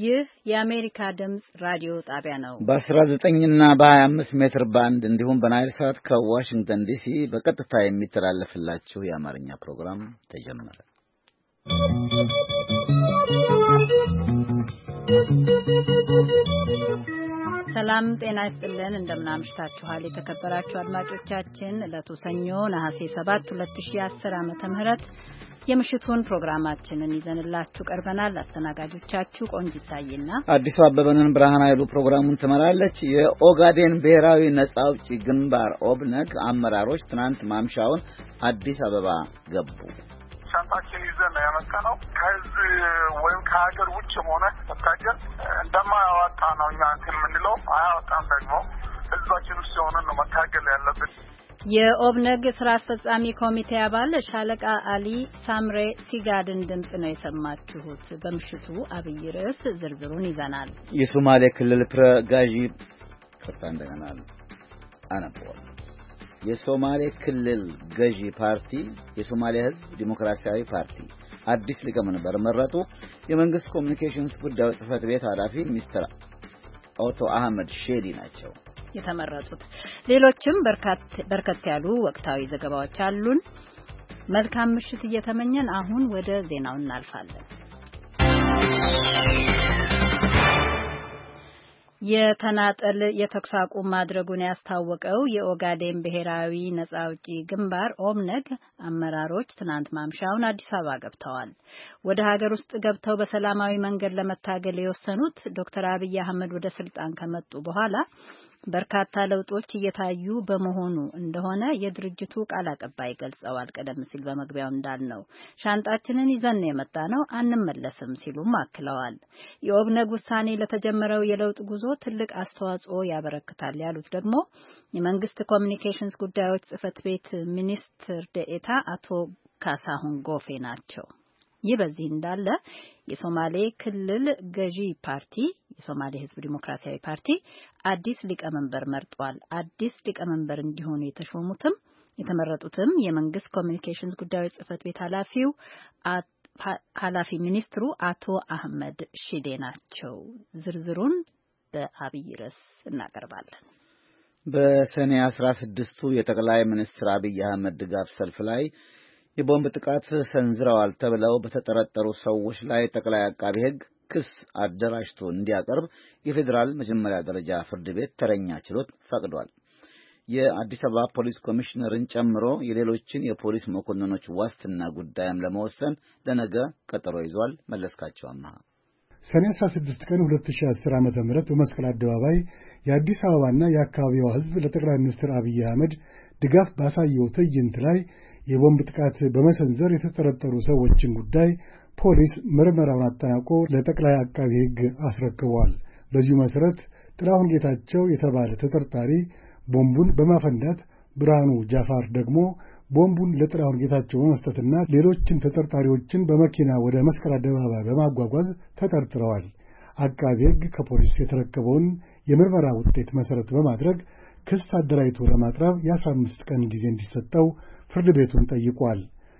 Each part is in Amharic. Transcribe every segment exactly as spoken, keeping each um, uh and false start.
ይህ የአሜሪካ ድምጽ ራዲዮ ጣቢያ ነው። በ19 እና በ25 ሜትር ባንድ እንዲሁም በናይል ሳት ከዋሽንግተን ዲሲ በቀጥታ የሚተላለፍላችሁ የአማርኛ ፕሮግራም ተጀመረ። ሰላም ጤና ይስጥልን። እንደምናምሽታችኋል የተከበራችሁ አድማጮቻችን። ዕለቱ ሰኞ ነሐሴ ሰባት ሁለት ሺህ አስር ዓመተ ምህረት የምሽቱን ፕሮግራማችንን ይዘንላችሁ ቀርበናል። አስተናጋጆቻችሁ ቆንጅ ይታየና አዲሱ አበበንን ብርሃን ኃይሉ ፕሮግራሙን ትመራለች። የኦጋዴን ብሔራዊ ነጻ አውጪ ግንባር ኦብነግ አመራሮች ትናንት ማምሻውን አዲስ አበባ ገቡ። ሻንጣችን ይዘን ያመጣነው ከህዝብ ወይም ከሀገር ውጭ ሆነ ተታገል እንደማያወጣ ነው እኛ እንትን የምንለው። አያወጣም ደግሞ ህዝባችን ውስጥ የሆነን ነው መታገል ያለብን። የኦብነግ ስራ አስፈጻሚ ኮሚቴ አባል ሻለቃ አሊ ሳምሬ ሲጋድን ድምጽ ነው የሰማችሁት። በምሽቱ አብይ ርዕስ ዝርዝሩን ይዘናል። የሶማሌ ክልል ፕሬጋጂ ከርታ እንደገና አነበዋል። የሶማሌ ክልል ገዢ ፓርቲ የሶማሌ ህዝብ ዲሞክራሲያዊ ፓርቲ አዲስ ሊቀመንበር መረጡ። የመንግስት ኮሚኒኬሽንስ ጉዳዮች ጽህፈት ቤት ኃላፊ ሚስተር ኦቶ አህመድ ሼዲ ናቸው የተመረጡት። ሌሎችም በርከት ያሉ ወቅታዊ ዘገባዎች አሉን። መልካም ምሽት እየተመኘን አሁን ወደ ዜናው እናልፋለን። የተናጠል የተኩስ አቁም ማድረጉን ያስታወቀው የኦጋዴን ብሔራዊ ነጻ አውጪ ግንባር ኦብነግ አመራሮች ትናንት ማምሻውን አዲስ አበባ ገብተዋል። ወደ ሀገር ውስጥ ገብተው በሰላማዊ መንገድ ለመታገል የወሰኑት ዶክተር አብይ አህመድ ወደ ስልጣን ከመጡ በኋላ በርካታ ለውጦች እየታዩ በመሆኑ እንደሆነ የድርጅቱ ቃል አቀባይ ገልጸዋል። ቀደም ሲል በመግቢያው እንዳልነው ሻንጣችንን ይዘን ነው የመጣነው፣ አንመለስም ሲሉም አክለዋል። የኦብነግ ውሳኔ ለተጀመረው የለውጥ ጉዞ ትልቅ አስተዋጽኦ ያበረክታል ያሉት ደግሞ የመንግስት ኮሚኒኬሽንስ ጉዳዮች ጽህፈት ቤት ሚኒስትር ዴኤታ አቶ ካሳሁን ጎፌ ናቸው። ይህ በዚህ እንዳለ የሶማሌ ክልል ገዢ ፓርቲ የሶማሌ ህዝብ ዲሞክራሲያዊ ፓርቲ አዲስ ሊቀመንበር መርጧል። አዲስ ሊቀመንበር እንዲሆኑ የተሾሙትም የተመረጡትም የመንግስት ኮሚኒኬሽንስ ጉዳዮች ጽህፈት ቤት ኃላፊው ኃላፊ ሚኒስትሩ አቶ አህመድ ሺዴ ናቸው። ዝርዝሩን በአብይ ርዕስ እናቀርባለን። በሰኔ አስራ ስድስቱ የጠቅላይ ሚኒስትር አብይ አህመድ ድጋፍ ሰልፍ ላይ የቦምብ ጥቃት ሰንዝረዋል ተብለው በተጠረጠሩ ሰዎች ላይ ጠቅላይ አቃቢ ህግ ክስ አደራጅቶ እንዲያቀርብ የፌዴራል መጀመሪያ ደረጃ ፍርድ ቤት ተረኛ ችሎት ፈቅዷል። የአዲስ አበባ ፖሊስ ኮሚሽነርን ጨምሮ የሌሎችን የፖሊስ መኮንኖች ዋስትና ጉዳይም ለመወሰን ለነገ ቀጠሮ ይዟል። መለስካቸው አማሃ ሰኔ አስራ ስድስት ቀን ሁለት ሺህ አስር ዓመተ ምህረት በመስቀል አደባባይ የአዲስ አበባና የአካባቢው ህዝብ ለጠቅላይ ሚኒስትር አብይ አህመድ ድጋፍ ባሳየው ትዕይንት ላይ የቦምብ ጥቃት በመሰንዘር የተጠረጠሩ ሰዎችን ጉዳይ ፖሊስ ምርመራውን አጠናቆ ለጠቅላይ አቃቢ ህግ አስረክቧል። በዚሁ መሰረት ጥላሁን ጌታቸው የተባለ ተጠርጣሪ ቦምቡን በማፈንዳት ብርሃኑ ጃፋር ደግሞ ቦምቡን ለጥላሁን ጌታቸው በመስጠትና ሌሎችን ተጠርጣሪዎችን በመኪና ወደ መስቀል አደባባይ በማጓጓዝ ተጠርጥረዋል። አቃቢ ህግ ከፖሊስ የተረከበውን የምርመራ ውጤት መሰረት በማድረግ ክስ አደራጅቶ ለማቅረብ የአስራ አምስት ቀን ጊዜ እንዲሰጠው ፍርድ ቤቱን ጠይቋል።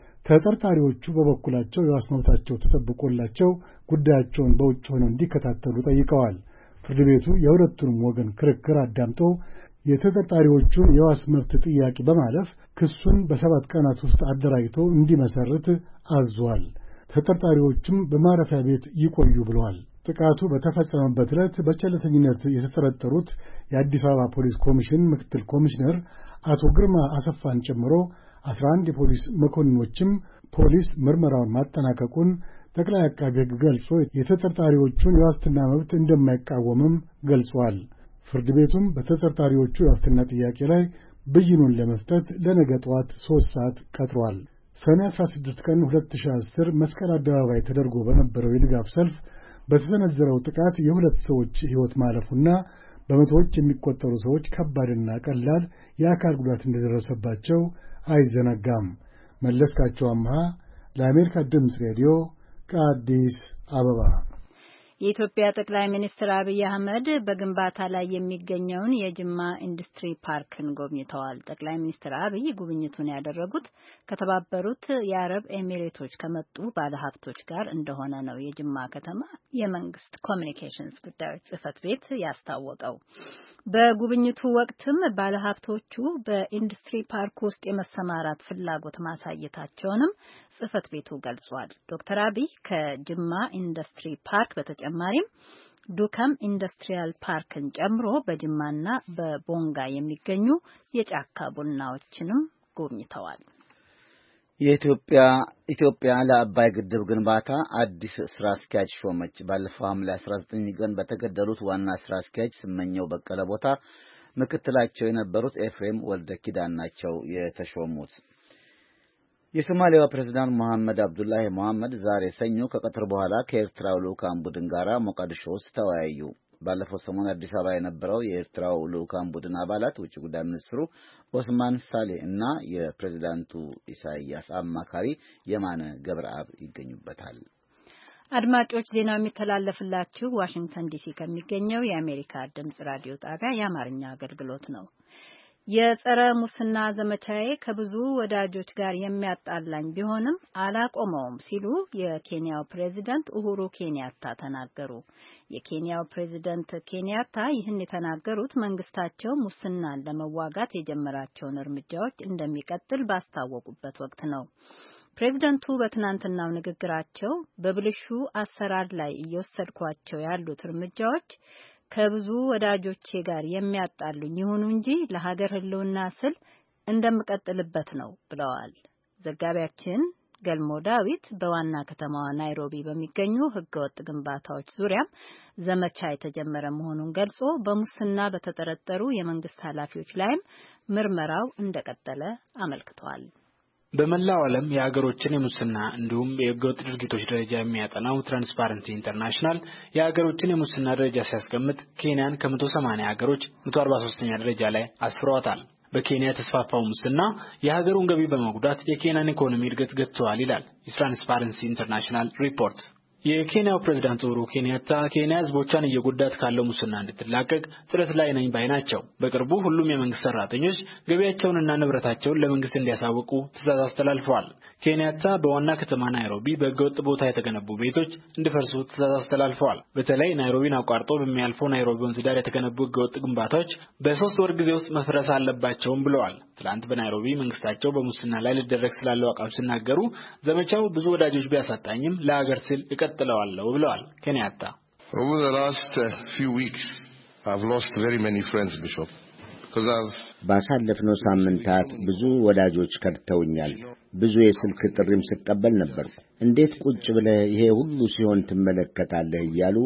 ተጠርጣሪዎቹ በበኩላቸው የዋስ መብታቸው ተጠብቆላቸው ጉዳያቸውን በውጭ ሆነው እንዲከታተሉ ጠይቀዋል። ፍርድ ቤቱ የሁለቱንም ወገን ክርክር አዳምጦ የተጠርጣሪዎቹን የዋስ መብት ጥያቄ በማለፍ ክሱን በሰባት ቀናት ውስጥ አደራጅቶ እንዲመሰርት አዟል። ተጠርጣሪዎቹም በማረፊያ ቤት ይቆዩ ብለዋል። ጥቃቱ በተፈጸመበት ዕለት በቸልተኝነት የተጠረጠሩት የአዲስ አበባ ፖሊስ ኮሚሽን ምክትል ኮሚሽነር አቶ ግርማ አሰፋን ጨምሮ አስራ አንድ የፖሊስ መኮንኖችም ፖሊስ ምርመራውን ማጠናቀቁን ጠቅላይ አቃቢ ህግ ገልጾ የተጠርጣሪዎቹን የዋስትና መብት እንደማይቃወምም ገልጿል። ፍርድ ቤቱም በተጠርጣሪዎቹ የዋስትና ጥያቄ ላይ ብይኑን ለመስጠት ለነገ ጠዋት ሦስት ሰዓት ቀጥሯል። ሰኔ አስራ ስድስት ቀን ሁለት ሺህ አስር መስቀል አደባባይ ተደርጎ በነበረው የድጋፍ ሰልፍ በተሰነዘረው ጥቃት የሁለት ሰዎች ሕይወት ማለፉና በመቶዎች የሚቆጠሩ ሰዎች ከባድና ቀላል የአካል ጉዳት እንደደረሰባቸው አይዘነጋም። መለስካቸው አማሃ ለአሜሪካ ድምፅ ሬዲዮ ከአዲስ አበባ። የኢትዮጵያ ጠቅላይ ሚኒስትር አብይ አህመድ በግንባታ ላይ የሚገኘውን የጅማ ኢንዱስትሪ ፓርክን ጎብኝተዋል። ጠቅላይ ሚኒስትር አብይ ጉብኝቱን ያደረጉት ከተባበሩት የአረብ ኤሚሬቶች ከመጡ ባለሀብቶች ጋር እንደሆነ ነው የጅማ ከተማ የመንግስት ኮሚኒኬሽንስ ጉዳዮች ጽህፈት ቤት ያስታወቀው። በጉብኝቱ ወቅትም ባለሀብቶቹ በኢንዱስትሪ ፓርክ ውስጥ የመሰማራት ፍላጎት ማሳየታቸውንም ጽህፈት ቤቱ ገልጿል። ዶክተር አብይ ከጅማ ኢንዱስትሪ ፓርክ በተጨማሪም ዱከም ኢንዱስትሪያል ፓርክን ጨምሮ በጅማና በቦንጋ የሚገኙ የጫካ ቡናዎችንም ጎብኝተዋል። የኢትዮጵያ ኢትዮጵያ ለአባይ ግድብ ግንባታ አዲስ ስራ አስኪያጅ ሾመች። ባለፈው ሐምሌ አስራ ዘጠኝ ቀን በተገደሉት ዋና ስራ አስኪያጅ ስመኘው በቀለ ቦታ ምክትላቸው የነበሩት ኤፍሬም ወልደ ኪዳን ናቸው የተሾሙት። የሶማሊያው ፕሬዝዳንት መሐመድ አብዱላሂ መሐመድ ዛሬ ሰኞ ከቀትር በኋላ ከኤርትራው ልዑካን ቡድን ጋር ሞቃዲሾ ውስጥ ተወያዩ። ባለፈው ሰሞን አዲስ አበባ የነበረው የኤርትራው ልዑካን ቡድን አባላት ውጭ ጉዳይ ሚኒስትሩ ኦስማን ሳሌ እና የፕሬዝዳንቱ ኢሳያስ አማካሪ የማነ ገብረአብ ይገኙበታል። አድማጮች ዜናው የሚተላለፍላችሁ ዋሽንግተን ዲሲ ከሚገኘው የአሜሪካ ድምጽ ራዲዮ ጣቢያ የአማርኛ አገልግሎት ነው። የጸረ ሙስና ዘመቻዬ ከብዙ ወዳጆች ጋር የሚያጣላኝ ቢሆንም አላቆመውም ሲሉ የኬንያው ፕሬዝዳንት ኡሁሩ ኬንያታ ተናገሩ። የኬንያው ፕሬዝዳንት ኬንያታ ይህን የተናገሩት መንግስታቸው ሙስናን ለመዋጋት የጀመራቸውን እርምጃዎች እንደሚቀጥል ባስታወቁበት ወቅት ነው። ፕሬዝዳንቱ በትናንትናው ንግግራቸው በብልሹ አሰራር ላይ እየወሰድኳቸው ያሉት እርምጃዎች ከብዙ ወዳጆቼ ጋር የሚያጣሉኝ ይሁኑ እንጂ ለሀገር ሕልውና ስል እንደምቀጥልበት ነው ብለዋል። ዘጋቢያችን ገልሞ ዳዊት በዋና ከተማዋ ናይሮቢ በሚገኙ ህገወጥ ግንባታዎች ዙሪያም ዘመቻ የተጀመረ መሆኑን ገልጾ በሙስና በተጠረጠሩ የመንግስት ኃላፊዎች ላይም ምርመራው እንደቀጠለ አመልክቷል። በመላው ዓለም የሀገሮችን የሙስና እንዲሁም የህገወጥ ድርጊቶች ደረጃ የሚያጠናው ትራንስፓረንሲ ኢንተርናሽናል የሀገሮችን የሙስና ደረጃ ሲያስቀምጥ ኬንያን ከመቶ ሰማንያ ሀገሮች መቶ አርባ ሶስተኛ ደረጃ ላይ አስፍሯታል። በኬንያ የተስፋፋው ሙስና የሀገሩን ገቢ በመጉዳት የኬንያን ኢኮኖሚ እድገት ገትቷል ይላል የትራንስፓረንሲ ኢንተርናሽናል ሪፖርት። የኬንያው ፕሬዝዳንት ኡሁሩ ኬንያታ ኬንያ ህዝቦቿን እየጎዳት ካለው ሙስና እንድትላቀቅ ጥረት ላይ ነኝ ባይ ናቸው። በቅርቡ ሁሉም የመንግስት ሰራተኞች ገቢያቸውንና ንብረታቸውን ለመንግስት እንዲያሳውቁ ትዕዛዝ አስተላልፈዋል። ኬንያታ በዋና ከተማ ናይሮቢ በህገወጥ ቦታ የተገነቡ ቤቶች እንዲፈርሱ ትዕዛዝ አስተላልፈዋል። በተለይ ናይሮቢን አቋርጦ በሚያልፈው ናይሮቢ ወንዝ ዳር የተገነቡ ህገወጥ ግንባታዎች በሶስት ወር ጊዜ ውስጥ መፍረስ አለባቸውም ብለዋል። ትላንት በናይሮቢ መንግስታቸው በሙስና ላይ ሊደረግ ስላለው አቋም ሲናገሩ ዘመቻው ብዙ ወዳጆች ቢያሳጣኝም ለሀገር ሲል ይቀጥለዋለሁ ብለዋል ኬንያታ። Over the last uh, few weeks I've lost very many friends, Bishop, because I've ባሳለፍነው ሳምንታት ብዙ ወዳጆች ከድተውኛል። ብዙ የስልክ ጥሪም ስቀበል ነበር። እንዴት ቁጭ ብለህ ይሄ ሁሉ ሲሆን ትመለከታለህ እያሉ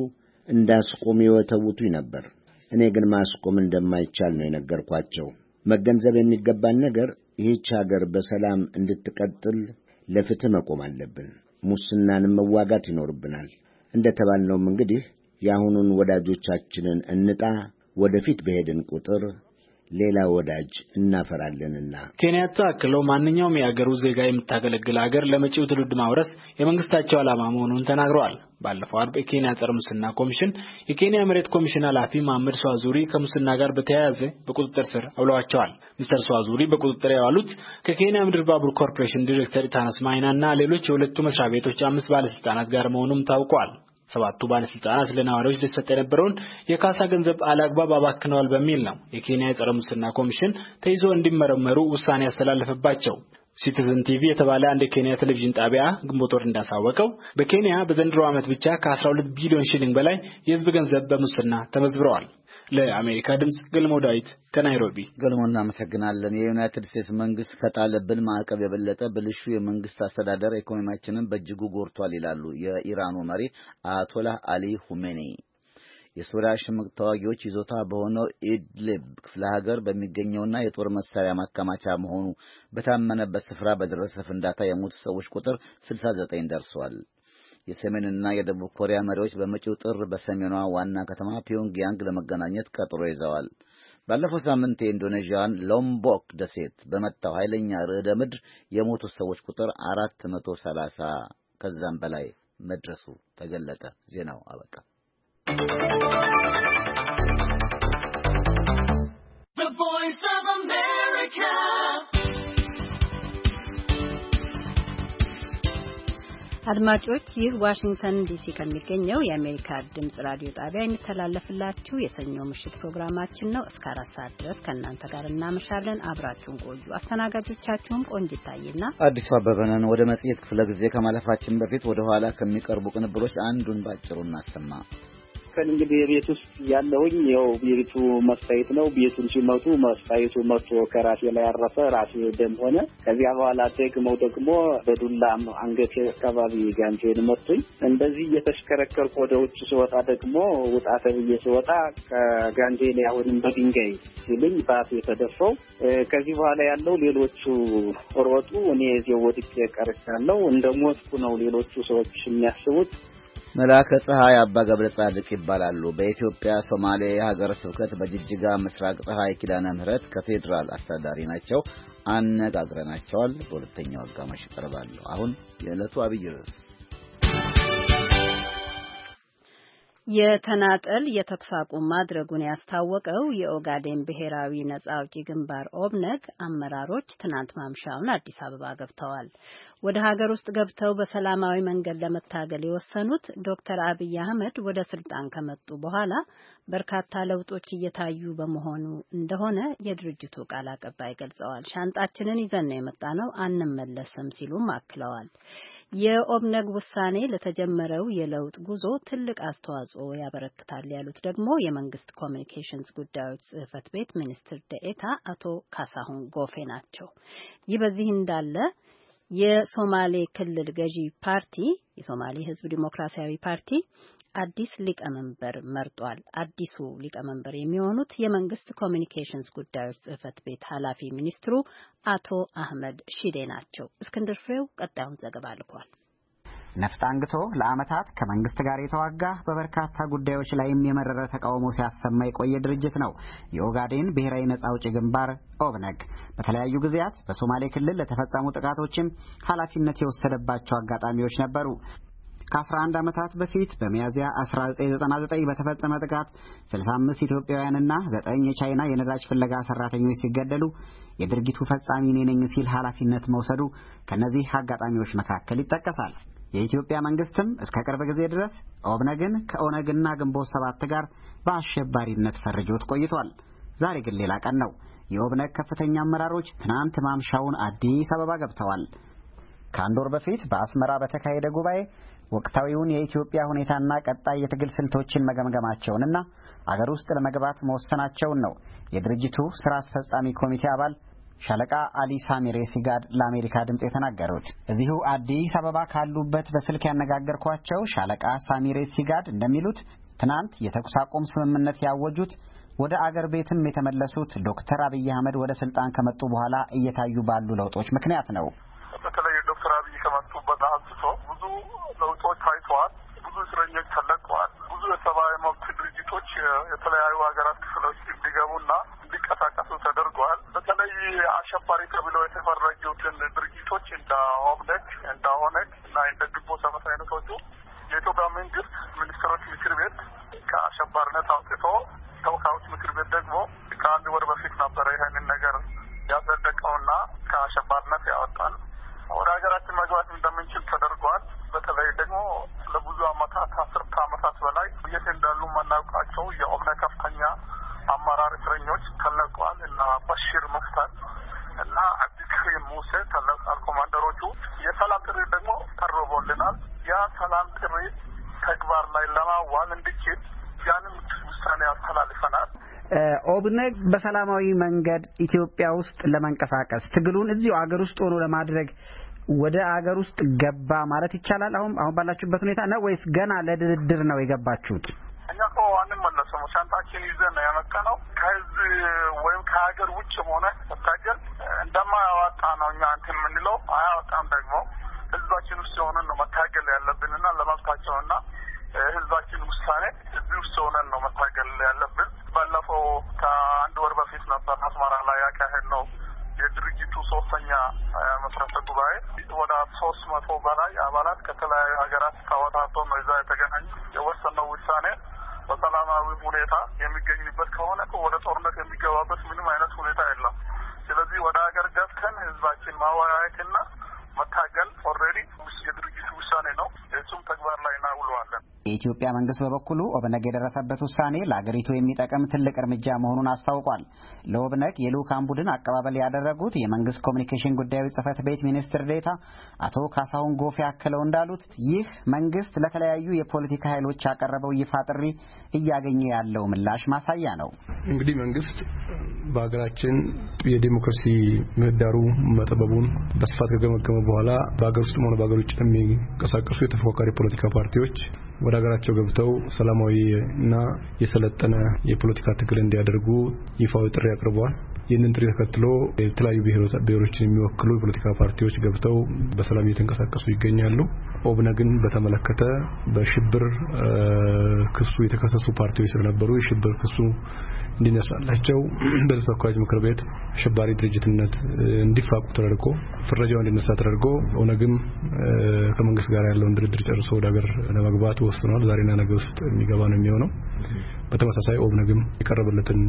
እንዳስቆም ይወተውቱኝ ነበር። እኔ ግን ማስቆም እንደማይቻል ነው የነገርኳቸው። መገንዘብ የሚገባን ነገር ይህች ሀገር በሰላም እንድትቀጥል ለፍትህ መቆም አለብን። ሙስናንም መዋጋት ይኖርብናል። እንደተባልነውም እንግዲህ የአሁኑን ወዳጆቻችንን እንጣ። ወደፊት በሄድን ቁጥር ሌላ ወዳጅ እናፈራለንና። ኬንያታ አክለው ማንኛውም የአገሩ ዜጋ የምታገለግል ሀገር ለመጪው ትውልድ ማውረስ የመንግስታቸው ዓላማ መሆኑን ተናግረዋል። ባለፈው አርብ የኬንያ ጸረ ሙስና ኮሚሽን የኬንያ መሬት ኮሚሽን ኃላፊ መሐመድ ስዋዙሪ ከሙስና ጋር በተያያዘ በቁጥጥር ስር አውለዋቸዋል። ሚስተር ስዋዙሪ በቁጥጥር የዋሉት ከኬንያ ምድር ባቡር ኮርፖሬሽን ዲሬክተር ኢታናስ ማይና እና ሌሎች የሁለቱ መስሪያ ቤቶች አምስት ባለስልጣናት ጋር መሆኑም ታውቋል። ሰባቱ ባለስልጣናት ለነዋሪዎች ሊሰጥ የነበረውን የካሳ ገንዘብ አላግባብ አባክነዋል በሚል ነው የኬንያ ጸረ ሙስና ኮሚሽን ተይዞ እንዲመረመሩ ውሳኔ ያስተላለፈባቸው። ሲቲዝን ቲቪ የተባለ አንድ የኬንያ ቴሌቪዥን ጣቢያ ግንቦት ወር እንዳሳወቀው በኬንያ በዘንድሮ ዓመት ብቻ ከአስራ ሁለት ቢሊዮን ሺሊንግ በላይ የህዝብ ገንዘብ በሙስና ተመዝብረዋል። ለአሜሪካ ድምጽ ገልሞ ዳዊት ከናይሮቢ። ገልሞ እናመሰግናለን። የዩናይትድ ስቴትስ መንግስት ከጣለብን ማዕቀብ የበለጠ ብልሹ የመንግስት አስተዳደር ኢኮኖሚያችንን በእጅጉ ጎድቷል ይላሉ የኢራኑ መሪ አያቶላህ አሊ ሁሜኒ። የሱሪያ ሽምቅ ተዋጊዎች ይዞታ በሆነው ኢድሊብ ክፍለ ሀገር በሚገኘውና የጦር መሳሪያ ማከማቻ መሆኑ በታመነበት ስፍራ በደረሰ ፍንዳታ የሞቱ ሰዎች ቁጥር ስልሳ ዘጠኝ ደርሷል። የሰሜንና የደቡብ ኮሪያ መሪዎች በመጪው ጥር በሰሜኗ ዋና ከተማ ፒዮንግያንግ ለመገናኘት ቀጠሮ ይዘዋል። ባለፈው ሳምንት የኢንዶኔዥያን ሎምቦክ ደሴት በመታው ኃይለኛ ርዕደ ምድር የሞቱ ሰዎች ቁጥር አራት መቶ ሰላሳ ከዛም በላይ መድረሱ ተገለጠ። ዜናው አበቃ። The Voice of America. አድማጮች ይህ ዋሽንግተን ዲሲ ከሚገኘው የአሜሪካ ድምጽ ራዲዮ ጣቢያ የሚተላለፍላችሁ የሰኞ ምሽት ፕሮግራማችን ነው። እስከ አራት ሰዓት ድረስ ከእናንተ ጋር እናመሻለን። አብራችሁን ቆዩ። አስተናጋጆቻችሁም ቆንጂት ታዬና አዲሱ አበበ ነን። ወደ መጽሔት ክፍለ ጊዜ ከማለፋችን በፊት ወደ ኋላ ከሚቀርቡ ቅንብሮች አንዱን ባጭሩ እናሰማ። እንግዲህ የቤት ውስጥ ያለውኝ ያው ቤቱ መስታየት ነው። ቤቱን ሲመቱ መስታየቱ መጥቶ ከራሴ ላይ ያረፈ ራሴ ደም ሆነ። ከዚያ በኋላ ደግሞ ደግሞ በዱላም አንገቴ አካባቢ ጋንቴን መቱኝ። እንደዚህ እየተሽከረከርኩ ወደ ውጭ ስወጣ ደግሞ ውጣ ተብዬ ስወጣ ከጋንቴ ላይ አሁንም በድንጋይ ሲልኝ ባፌ ተደፈው። ከዚህ በኋላ ያለው ሌሎቹ ሮጡ፣ እኔ እዚያው ወድቄ ቀርቻለሁ። እንደሞትኩ ነው ሌሎቹ ሰዎች የሚያስቡት። መላከ ፀሐይ አባ ገብረ ጻድቅ ይባላሉ። በኢትዮጵያ ሶማሌ ሀገረ ስብከት በጅጅጋ ምስራቅ ፀሐይ ኪዳነ ምህረት ካቴድራል አስተዳዳሪ ናቸው። አነጋግረናቸዋል። በሁለተኛው አጋማሽ ይቀርባሉ። አሁን የዕለቱ አብይ ርዕስ የተናጠል የተኩስ አቁም ማድረጉን ያስታወቀው የኦጋዴን ብሔራዊ ነጻ አውጪ ግንባር ኦብነግ አመራሮች ትናንት ማምሻውን አዲስ አበባ ገብተዋል። ወደ ሀገር ውስጥ ገብተው በሰላማዊ መንገድ ለመታገል የወሰኑት ዶክተር አብይ አህመድ ወደ ስልጣን ከመጡ በኋላ በርካታ ለውጦች እየታዩ በመሆኑ እንደሆነ የድርጅቱ ቃል አቀባይ ገልጸዋል። ሻንጣችንን ይዘን ነው የመጣነው፣ አንመለስም ሲሉም አክለዋል። የኦብነግ ውሳኔ ለተጀመረው የለውጥ ጉዞ ትልቅ አስተዋጽኦ ያበረክታል ያሉት ደግሞ የመንግስት ኮሚኒኬሽንስ ጉዳዮች ጽህፈት ቤት ሚኒስትር ደኤታ አቶ ካሳሁን ጎፌ ናቸው። ይህ በዚህ እንዳለ የሶማሌ ክልል ገዢ ፓርቲ የሶማሌ ሕዝብ ዲሞክራሲያዊ ፓርቲ አዲስ ሊቀመንበር መርጧል። አዲሱ ሊቀመንበር የሚሆኑት የመንግስት ኮሚኒኬሽንስ ጉዳዮች ጽህፈት ቤት ኃላፊ ሚኒስትሩ አቶ አህመድ ሺዴ ናቸው። እስክንድር ፍሬው ቀጣዩን ዘገባ ልኳል። ነፍጥ አንግቶ ለዓመታት ከመንግስት ጋር የተዋጋ በበርካታ ጉዳዮች ላይም የመረረ ተቃውሞ ሲያሰማ የቆየ ድርጅት ነው የኦጋዴን ብሔራዊ ነጻ አውጪ ግንባር ኦብነግ። በተለያዩ ጊዜያት በሶማሌ ክልል ለተፈጸሙ ጥቃቶችም ኃላፊነት የወሰደባቸው አጋጣሚዎች ነበሩ። ከአስራ አንድ ዓመታት በፊት በሚያዝያ አስራ ዘጠኝ ዘጠና ዘጠኝ በተፈጸመ ጥቃት ስልሳ አምስት ኢትዮጵያውያንና ዘጠኝ የቻይና የነዳጅ ፍለጋ ሰራተኞች ሲገደሉ የድርጊቱ ፈጻሚ እኔ ነኝ ሲል ኃላፊነት መውሰዱ ከነዚህ አጋጣሚዎች መካከል ይጠቀሳል። የኢትዮጵያ መንግስትም እስከ ቅርብ ጊዜ ድረስ ኦብነግን ከኦነግና ግንቦት ሰባት ጋር በአሸባሪነት ፈርጆት ቆይቷል። ዛሬ ግን ሌላ ቀን ነው። የኦብነግ ከፍተኛ አመራሮች ትናንት ማምሻውን አዲስ አበባ ገብተዋል። ከአንድ ወር በፊት በአስመራ በተካሄደ ጉባኤ ወቅታዊውን የኢትዮጵያ ሁኔታና ቀጣይ የትግል ስልቶችን መገምገማቸውንና አገር ውስጥ ለመግባት መወሰናቸውን ነው የድርጅቱ ስራ አስፈጻሚ ኮሚቴ አባል ሻለቃ አሊ ሳሚሬ ሲጋድ ለአሜሪካ ድምጽ የተናገሩት። እዚሁ አዲስ አበባ ካሉበት በስልክ ያነጋገርኳቸው ሻለቃ ሳሚሬ ሲጋድ እንደሚሉት ትናንት የተኩስ አቁም ስምምነት ያወጁት ወደ አገር ቤትም የተመለሱት ዶክተር አብይ አህመድ ወደ ስልጣን ከመጡ በኋላ እየታዩ ባሉ ለውጦች ምክንያት ነው። በተለይ ዶክተር አብይ ከመጡበት አንስቶ ብዙ ለውጦች ታይተዋል። ብዙ እስረኞች ተለቀዋል። ብዙ የሰብአዊ መብት ድርጅቶች የተለያዩ ሀገራት ክፍሎች እንዲገቡና እንዲቀሳቀሱ ተደርገዋል። በተለይ አሸባሪ ተብለው የተፈረጁትን ድርጅቶች እንደ ኦብነግ፣ እንደ ኦነግ እና እንደ ግንቦት ሰባት አይነቶቹ የኢትዮጵያ መንግስት ሚኒስትሮች ምክር ቤት ከአሸባሪነት አውጥቶ ተወካዮች ምክር ቤት ደግሞ ከአንድ ወር በፊት ነበረ ይህንን ነገር ያጸደቀውና ከአሸባሪነት ያወጣል። ወደ ሀገራችን መግባት እንደምንችል ተደርጓል። በተለይ ደግሞ ለብዙ አመታት አስርተ አመታት በላይ የት እንዳሉ የማናውቃቸው የኦብነግ ከፍተኛ አመራር እስረኞች ተለቀዋል እና በሽር መፍታት እና አብዱልከሪም ሙሴ ተለቀዋል። ኮማንደሮቹ የሰላም ጥሪ ደግሞ ቀርቦልናል። ያ ሰላም ጥሪ ተግባር ላይ ለማዋል እንዲችል ያንን ውሳኔ አስተላልፈናል። ኦብነግ በሰላማዊ መንገድ ኢትዮጵያ ውስጥ ለመንቀሳቀስ ትግሉን እዚሁ አገር ውስጥ ሆኖ ለማድረግ ወደ አገር ውስጥ ገባ ማለት ይቻላል? አሁን አሁን ባላችሁበት ሁኔታ ነው ወይስ ገና ለድርድር ነው የገባችሁት? እኛ እኮ አንመለስም። ሻንጣችን ይዘን ነው የመጣነው። ከህዝብ ወይም ከሀገር ውጭ ሆነ መታገል እንደማያወጣ ነው እኛ እንትን የምንለው። አያወጣም ደግሞ ህዝባችን ውስጥ ሆነን ነው መታገል ያለብንና ለመብታቸውና ህዝባችን ውሳኔ እዚህ ውስጥ ሆነን ነው መታገል ያለብን። ባለፈው ከአንድ ወር በፊት ነበር አስመራ ላይ ያካሄድነው የድርጅቱ ሶስተኛ መስረተ ጉባኤ። ወደ ሶስት መቶ በላይ አባላት ከተለያዩ ሀገራት ተወጣጥቶ ነው እዛ የተገናኙ። የወሰነው ውሳኔ በሰላማዊ ሁኔታ የሚገኝበት ከሆነ ወደ ጦርነት የሚገባበት ምንም አይነት ሁኔታ የለም። ስለዚህ ወደ ሀገር ገብተን ህዝባችን ማወያየትና መታገል ኦልሬዲ የድርጅቱ ውሳኔ ነው። እሱም ተግባር ላይ እናውለዋለን። የኢትዮጵያ መንግስት በበኩሉ ኦብነግ የደረሰበት ውሳኔ ለአገሪቱ የሚጠቅም ትልቅ እርምጃ መሆኑን አስታውቋል። ለኦብነግ የልዑካን ቡድን አቀባበል ያደረጉት የመንግስት ኮሚኒኬሽን ጉዳዮች ጽህፈት ቤት ሚኒስትር ዴኤታ አቶ ካሳሁን ጎፌ አክለው እንዳሉት ይህ መንግስት ለተለያዩ የፖለቲካ ኃይሎች ያቀረበው ይፋ ጥሪ እያገኘ ያለው ምላሽ ማሳያ ነው። እንግዲህ መንግስት በሀገራችን የዲሞክራሲ ምህዳሩ መጠበቡን በስፋት ከገመገመ በኋላ በሀገር ውስጥ ሆነ በሀገር ውጭ የሚንቀሳቀሱ የተፎካካሪ ፖለቲካ ፓርቲዎች ወደ ሀገራቸው ገብተው ሰላማዊና የሰለጠነ የፖለቲካ ትግል እንዲያደርጉ ይፋዊ ጥሪ አቅርበዋል። ይህንን ጥሪ ተከትሎ የተለያዩ ብሔሮችን የሚወክሉ የፖለቲካ ፓርቲዎች ገብተው በሰላም እየተንቀሳቀሱ ይገኛሉ። ኦብነግን በተመለከተ በሽብር ክሱ የተከሰሱ ፓርቲዎች ስለነበሩ የሽብር ክሱ እንዲነሳላቸው በሕዝብ ተወካዮች ምክር ቤት አሸባሪ ድርጅትነት እንዲፋቁ ተደርጎ ፍረጃው እንዲነሳ ተደርጎ ኦነግም ከመንግስት ጋር ያለውን ድርድር ጨርሶ ወደ ሀገር ለመግባት ወስኗል። ዛሬና ነገ ውስጥ የሚገባ ነው የሚሆነው። በተመሳሳይ ኦብነግም የቀረበለትን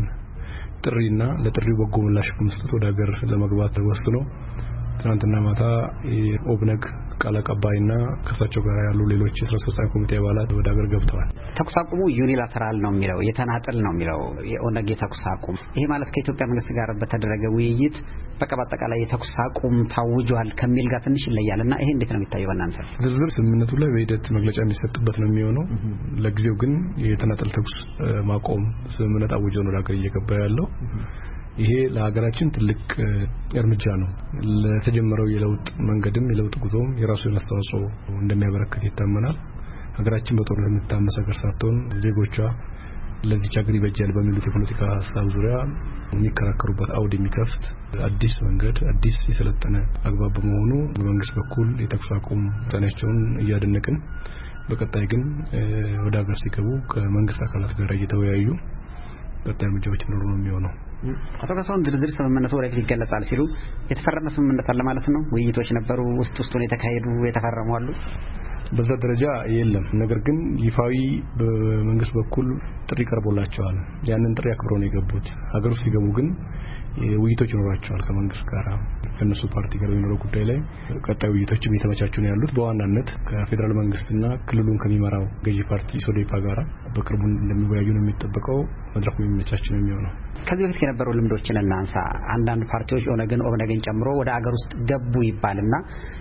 ጥሪና ለጥሪው በጎ ምላሽ በመስጠት ወደ ሀገር ለመግባት ወስኖ ትናንትና ማታ የኦብነግ ቃል አቀባይና ከሳቸው ጋር ያሉ ሌሎች የስራ አስፈጻሚ ኮሚቴ አባላት ወደ ሀገር ገብተዋል። ተኩስ አቁሙ ዩኒላተራል ነው የሚለው የተናጠል ነው የሚለው የኦነግ የተኩስ አቁም ይሄ ማለት ከኢትዮጵያ መንግስት ጋር በተደረገ ውይይት በቃ በአጠቃላይ የተኩስ አቁም ታውጇል ከሚል ጋር ትንሽ ይለያልና ይሄ እንዴት ነው የሚታየው በእናንተ? ዝርዝር ስምምነቱ ላይ በሂደት መግለጫ የሚሰጥበት ነው የሚሆነው። ለጊዜው ግን የተናጠል ተኩስ ማቆም ስምምነት አውጆ ነው ሀገር እየገባ ያለው። ይሄ ለሀገራችን ትልቅ እርምጃ ነው። ለተጀመረው የለውጥ መንገድም የለውጥ ጉዞም የራሱ አስተዋጽኦ እንደሚያበረክት ይታመናል። ሀገራችን በጦርነት የምትታመስ ሀገር ሳትሆን ዜጎቿ ለዚህ ሀገር ይበጃል በሚሉት የፖለቲካ ሀሳብ ዙሪያ የሚከራከሩበት አውድ የሚከፍት አዲስ መንገድ አዲስ የሰለጠነ አግባብ በመሆኑ በመንግስት በኩል የተኩስ አቁም ውሳኔያቸውን እያደነቅን በቀጣይ ግን ወደ ሀገር ሲገቡ ከመንግስት አካላት ጋር እየተወያዩ ቀጣይ እርምጃዎች ይኖሩ ነው የሚሆነው። አቶ ካሳሁን ዝርዝር ስምምነቱ ወደፊት ይገለጻል ሲሉ የተፈረመ ስምምነት አለ ማለት ነው? ውይይቶች ነበሩ፣ ውስጥ ውስጡን የተካሄዱ የተፈረሙ አሉ? በዛ ደረጃ የለም። ነገር ግን ይፋዊ በመንግስት በኩል ጥሪ ቀርቦላቸዋል። ያንን ጥሪ አክብረው ነው የገቡት። ሀገር ውስጥ ሲገቡ ግን ውይይቶች ይኖራቸዋል ከመንግስት ጋር ከነሱ ፓርቲ ጋር የሚኖረው ጉዳይ ላይ ቀጣይ ውይይቶችም እየተመቻቹ ነው ያሉት። በዋናነት ከፌደራል መንግስትና ክልሉን ከሚመራው ገዢ ፓርቲ ሶዴፓ ጋር በቅርቡ እንደሚወያዩ ነው የሚጠበቀው። መድረኩ የሚመቻች ነው የሚሆነው። ከዚህ በፊት የነበሩ ልምዶችን እናንሳ። አንዳንድ ፓርቲዎች ኦነግን ኦብነግን ጨምሮ ወደ ሀገር ውስጥ ገቡ ይባልና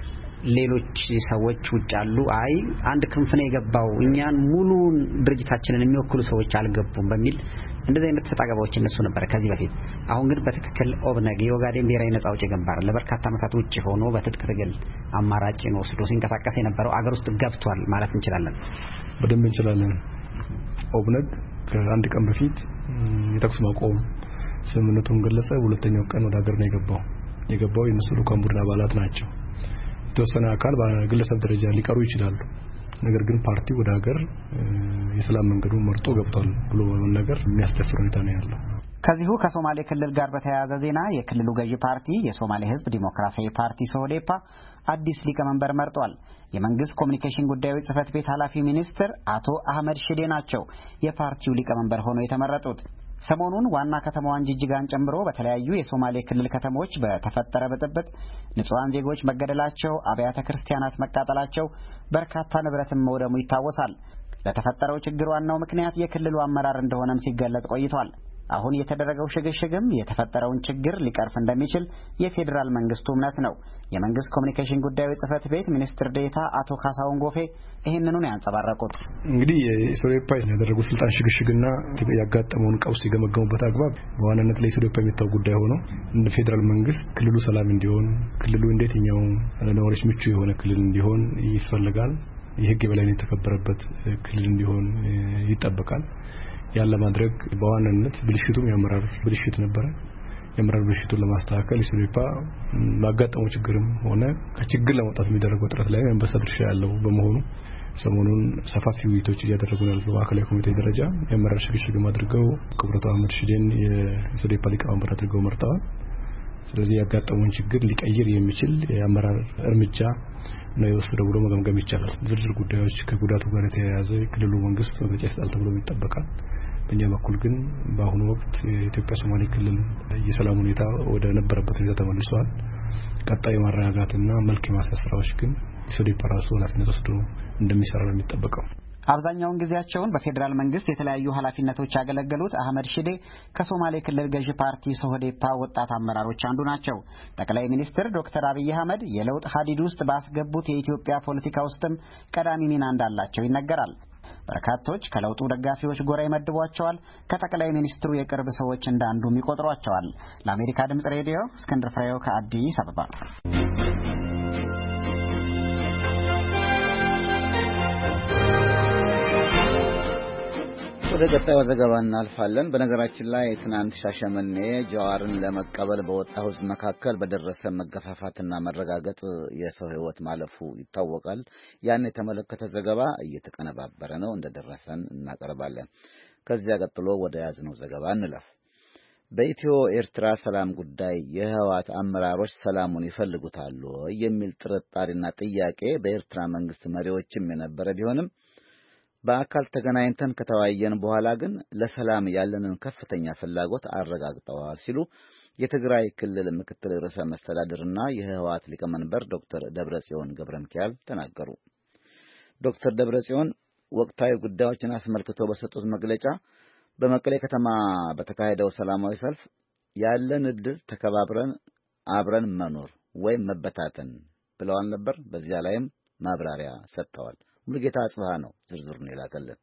ሌሎች ሰዎች ውጭ አሉ አይ አንድ ክንፍ ነው የገባው እኛን ሙሉ ድርጅታችንን የሚወክሉ ሰዎች አልገቡም በሚል እንደዚህ አይነት ተጣጣባዎች እነሱ ነበር ከዚህ በፊት። አሁን ግን በትክክል ኦብነግ የኦጋዴን ብሔራዊ ነጻ አውጪ ግንባር ለበርካታ ዓመታት ውጭ ሆኖ በትጥቅ ትግል አማራጭን ወስዶ ሲንቀሳቀስ የነበረው አገር ውስጥ ገብቷል ማለት እንችላለን? በደንብ እንችላለን። ኦብነግ ከአንድ ቀን በፊት የተኩስ ማቆም ስምምነቱን ገለጸ። ሁለተኛው ቀን ወደ ሀገር ነው የገባው። የገባው የነሱ ልዑካን ቡድን አባላት ናቸው። የተወሰነ አካል በግለሰብ ደረጃ ሊቀሩ ይችላሉ። ነገር ግን ፓርቲው ወደ ሀገር የሰላም መንገዱን መርጦ ገብቷል ብሎ መናገር የሚያስደፍር ሁኔታ ነው ያለው። ከዚሁ ከሶማሌ ክልል ጋር በተያያዘ ዜና የክልሉ ገዢ ፓርቲ የሶማሌ ሕዝብ ዲሞክራሲያዊ ፓርቲ ሶዴፓ አዲስ ሊቀመንበር መርጧል። የመንግስት ኮሚኒኬሽን ጉዳዮች ጽህፈት ቤት ኃላፊ ሚኒስትር አቶ አህመድ ሽዴ ናቸው የፓርቲው ሊቀመንበር ሆነው የተመረጡት። ሰሞኑን ዋና ከተማዋን ጅጅጋን ጨምሮ በተለያዩ የሶማሌ ክልል ከተሞች በተፈጠረ ብጥብጥ ንጹሃን ዜጎች መገደላቸው፣ አብያተ ክርስቲያናት መቃጠላቸው፣ በርካታ ንብረትም መውደሙ ይታወሳል። ለተፈጠረው ችግር ዋናው ምክንያት የክልሉ አመራር እንደሆነም ሲገለጽ ቆይቷል። አሁን የተደረገው ሽግሽግም የተፈጠረውን ችግር ሊቀርፍ እንደሚችል የፌዴራል መንግስቱ እምነት ነው። የመንግስት ኮሚኒኬሽን ጉዳዮች ጽህፈት ቤት ሚኒስትር ዴኤታ አቶ ካሳሁን ጎፌ ይህንኑን ያንጸባረቁት እንግዲህ የሶዴፓ ያደረጉት ስልጣን ሽግሽግና ያጋጠመውን ቀውስ የገመገሙበት አግባብ በዋናነት ለሶዴፓ የሚታወቅ ጉዳይ ሆኖ እንደ ፌዴራል መንግስት ክልሉ ሰላም እንዲሆን ክልሉ እንደየትኛው ለነዋሪዎች ምቹ የሆነ ክልል እንዲሆን ይፈልጋል። የህግ የበላይነት የተከበረበት ክልል እንዲሆን ይጠበቃል። ያለ ማድረግ በዋናነት ብልሽቱም ያመራር ብልሽት ነበር። የአመራር ብልሽቱን ለማስተካከል የሶዴፓ ማጋጠመው ችግርም ሆነ ከችግር ለመውጣት የሚደረገው ጥረት ላይ አንበሳ ድርሻ ያለው በመሆኑ ሰሞኑን ሰፋፊ ውይይቶች እያደረጉ ነው ያለው በማዕከላዊ ኮሚቴ ደረጃ። የአመራር ሽግሽግ አድርገው ክቡር አቶ አህመድ ሽዴን የሶዴፓ ሊቀመንበር አድርገው መርጠዋል። ስለዚህ ያጋጠመውን ችግር ሊቀይር የሚችል የአመራር እርምጃ ነው የወሰደው ብሎ መገምገም ይቻላል። ዝርዝር ጉዳዮች ከጉዳቱ ጋር የተያያዘ ክልሉ መንግስት መግለጫ ይሰጣል ተብሎ ይጠበቃል። በእኛ በኩል ግን በአሁኑ ወቅት የኢትዮጵያ ሶማሌ ክልል የሰላም ሁኔታ ወደ ነበረበት ሁኔታ ተመልሷል። ቀጣይ ማረጋጋትና መልክ የማስያዝ ስራዎች ግን ኢሶዴፓ ራሱ ኃላፊነት ወስዶ እንደሚሰራ ነው የሚጠበቀው። አብዛኛውን ጊዜያቸውን በፌዴራል መንግስት የተለያዩ ኃላፊነቶች ያገለገሉት አህመድ ሺዴ ከሶማሌ ክልል ገዢ ፓርቲ ሶህዴፓ ወጣት አመራሮች አንዱ ናቸው። ጠቅላይ ሚኒስትር ዶክተር አብይ አህመድ የለውጥ ሀዲድ ውስጥ ባስገቡት የኢትዮጵያ ፖለቲካ ውስጥም ቀዳሚ ሚና እንዳላቸው ይነገራል። በርካቶች ከለውጡ ደጋፊዎች ጎራ ይመድቧቸዋል። ከጠቅላይ ሚኒስትሩ የቅርብ ሰዎች እንዳንዱም ይቆጥሯቸዋል። ለአሜሪካ ድምጽ ሬዲዮ እስክንድር ፍሬው ከአዲስ አበባ። ወደ ቀጣዩ ዘገባ እናልፋለን። በነገራችን ላይ ትናንት ሻሸመኔ ጀዋርን ለመቀበል በወጣው ሕዝብ መካከል በደረሰ መገፋፋትና መረጋገጥ የሰው ሕይወት ማለፉ ይታወቃል። ያን የተመለከተ ዘገባ እየተቀነባበረ ነው፣ እንደደረሰን እናቀርባለን። ከዚያ ቀጥሎ ወደ ያዝነው ዘገባ እንለፍ። በኢትዮ ኤርትራ ሰላም ጉዳይ የህወሓት አመራሮች ሰላሙን ይፈልጉታል የሚል ጥርጣሬና ጥያቄ በኤርትራ መንግስት መሪዎችም የነበረ ቢሆንም በአካል ተገናኝተን ከተወያየን በኋላ ግን ለሰላም ያለንን ከፍተኛ ፍላጎት አረጋግጠዋል ሲሉ የትግራይ ክልል ምክትል ርዕሰ መስተዳድርና የህወሓት ሊቀመንበር ዶክተር ደብረጽዮን ገብረሚካኤል ተናገሩ። ዶክተር ደብረጽዮን ወቅታዊ ጉዳዮችን አስመልክቶ በሰጡት መግለጫ በመቀሌ ከተማ በተካሄደው ሰላማዊ ሰልፍ ያለን እድል ተከባብረን አብረን መኖር ወይም መበታተን ብለዋል ነበር። በዚያ ላይም ማብራሪያ ሰጥተዋል። ሙሉጌታ አጽባህ ነው ዝርዝሩን የላከልን።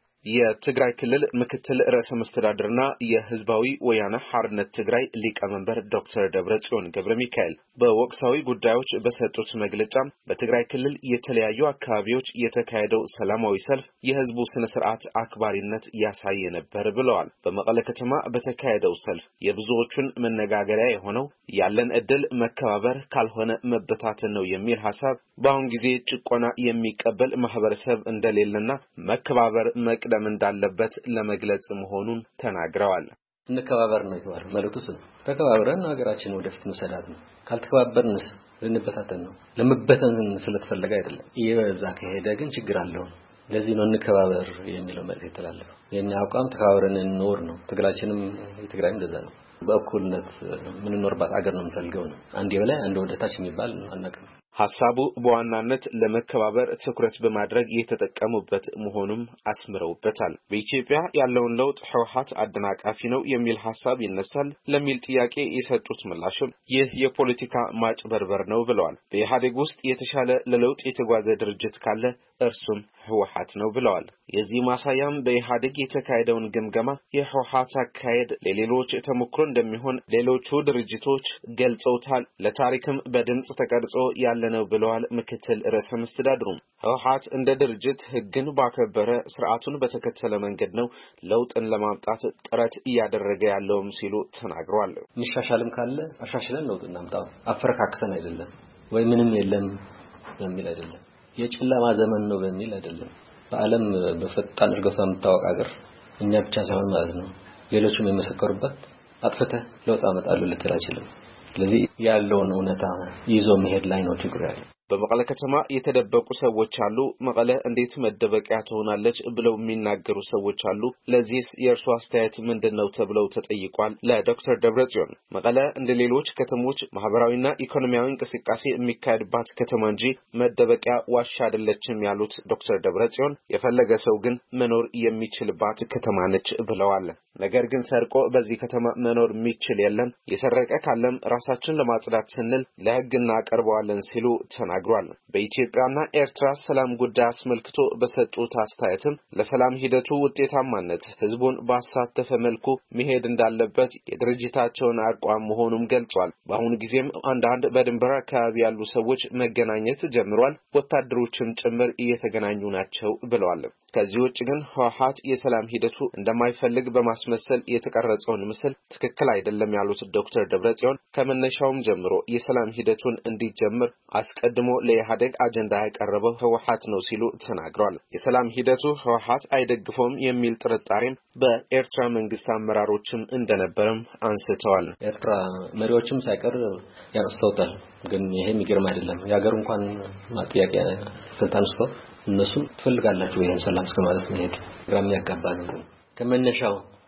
የትግራይ ክልል ምክትል ርዕሰ መስተዳድርና የህዝባዊ ወያነ ሓርነት ትግራይ ሊቀመንበር ዶክተር ደብረጽዮን ገብረሚካኤል በወቅታዊ ጉዳዮች በሰጡት መግለጫ በትግራይ ክልል የተለያዩ አካባቢዎች የተካሄደው ሰላማዊ ሰልፍ የህዝቡ ስነ ስርዓት አክባሪነት ያሳየ ነበር ብለዋል። በመቀለ ከተማ በተካሄደው ሰልፍ የብዙዎቹን መነጋገሪያ የሆነው ያለን እድል መከባበር ካልሆነ መበታተን ነው የሚል ሐሳብ በአሁን ጊዜ ጭቆና የሚቀበል ማህበረሰብ እንደሌለና መከባበር መቅደም እንዳለበት ለመግለጽ መሆኑን ተናግረዋል። እንከባበር ነው ይተዋል መልእክቱ ነው። ተከባብረን ሀገራችን ወደፊት መሰዳት ነው። ካልተከባበርንስ ልንበታተን ነው። ለመበተን ስለተፈለገ አይደለም። ይበዛ ከሄደ ግን ችግር አለው። ለዚህ ነው እንከባበር የሚለው መልእክት የተላለፈው። የኛ አቋም ተከባብረን እንኖር ነው። ትግራችንም የትግራይም እንደዛ ነው። በእኩልነት ምን እንኖርባት አገር ነው የምንፈልገው ነው። አንድ የበላይ አንድ ወደታች የሚባል አናውቅም። ሐሳቡ በዋናነት ለመከባበር ትኩረት በማድረግ የተጠቀሙበት መሆኑም አስምረውበታል። በኢትዮጵያ ያለውን ለውጥ ህወሓት አደናቃፊ ነው የሚል ሐሳብ ይነሳል ለሚል ጥያቄ የሰጡት ምላሽም ይህ የፖለቲካ ማጭበርበር ነው ብለዋል። በኢህአዴግ ውስጥ የተሻለ ለለውጥ የተጓዘ ድርጅት ካለ እርሱም ህወሓት ነው ብለዋል። የዚህ ማሳያም በኢህአዴግ የተካሄደውን ግምገማ የህወሓት አካሄድ ለሌሎች ተሞክሮ እንደሚሆን ሌሎቹ ድርጅቶች ገልጸውታል። ለታሪክም በድምጽ ተቀርጾ ያለነው ብለዋል ምክትል ርዕሰ መስተዳድሩ። ህወሓት እንደ ድርጅት ህግን ባከበረ ስርዓቱን በተከተለ መንገድ ነው ለውጥን ለማምጣት ጥረት እያደረገ ያለውም ሲሉ ተናግረዋል። ምሻሻልም ካለ አሻሽለን ለውጥ እናምጣው፣ አፈረካክሰን አይደለም ወይ ምንም የለም በሚል አይደለም፣ የጨለማ ዘመን ነው በሚል አይደለም። በአለም በፈጣን እድገት የምታወቅ ሀገር እኛ ብቻ ሳይሆን ማለት ነው ሌሎችም የመሰከሩበት አጥፍተህ ለውጥ አመጣለሁ ልትል አይችልም። ስለዚህ ያለውን እውነታ ይዞ መሄድ ላይ ነው ችግሩ ያለው። በመቀለ ከተማ የተደበቁ ሰዎች አሉ። መቀለ እንዴት መደበቂያ ትሆናለች ብለው የሚናገሩ ሰዎች አሉ። ለዚህስ የእርሱ አስተያየት ምንድነው ተብለው ተጠይቋል። ለዶክተር ደብረጽዮን መቀለ እንደ ሌሎች ከተሞች ማህበራዊና ኢኮኖሚያዊ እንቅስቃሴ የሚካሄድባት ከተማ እንጂ መደበቂያ ዋሻ አይደለችም ያሉት ዶክተር ደብረጽዮን የፈለገ ሰው ግን መኖር የሚችልባት ከተማ ነች ብለዋል። ነገር ግን ሰርቆ በዚህ ከተማ መኖር የሚችል የለም፣ የሰረቀ ካለም ራሳችን ለማጽዳት ስንል ለህግ እናቀርበዋለን ሲሉ ተናግረዋል። በኢትዮጵያና ኤርትራ ሰላም ጉዳይ አስመልክቶ በሰጡት አስተያየትም ለሰላም ሂደቱ ውጤታማነት ህዝቡን ባሳተፈ መልኩ መሄድ እንዳለበት የድርጅታቸውን አቋም መሆኑን ገልጿል። በአሁኑ ጊዜም አንዳንድ በድንበር አካባቢ ያሉ ሰዎች መገናኘት ጀምሯል፣ ወታደሮችም ጭምር እየተገናኙ ናቸው ብለዋል። ከዚህ ውጭ ግን ህወሓት የሰላም ሂደቱ እንደማይፈልግ በማስመሰል የተቀረጸውን ምስል ትክክል አይደለም ያሉት ዶክተር ደብረጽዮን ከመነሻውም ጀምሮ የሰላም ሂደቱን እንዲጀምር አስቀድሞ ለኢህአዴግ አጀንዳ ያቀረበው ህወሓት ነው ሲሉ ተናግረዋል። የሰላም ሂደቱ ህወሓት አይደግፈውም የሚል ጥርጣሬም በኤርትራ መንግስት አመራሮችም እንደነበረም አንስተዋል። ኤርትራ መሪዎችም ሳይቀር ያነስተውታል። ግን ይሄ የሚገርም አይደለም። የሀገር እንኳን ማጥያቄ ስልጣን ውስጥ እነሱ ትፈልጋላችሁ ይሄን ሰላም እስከማለት ነው። ሄዱ ግራም ያጋባ ነው። ከመነሻው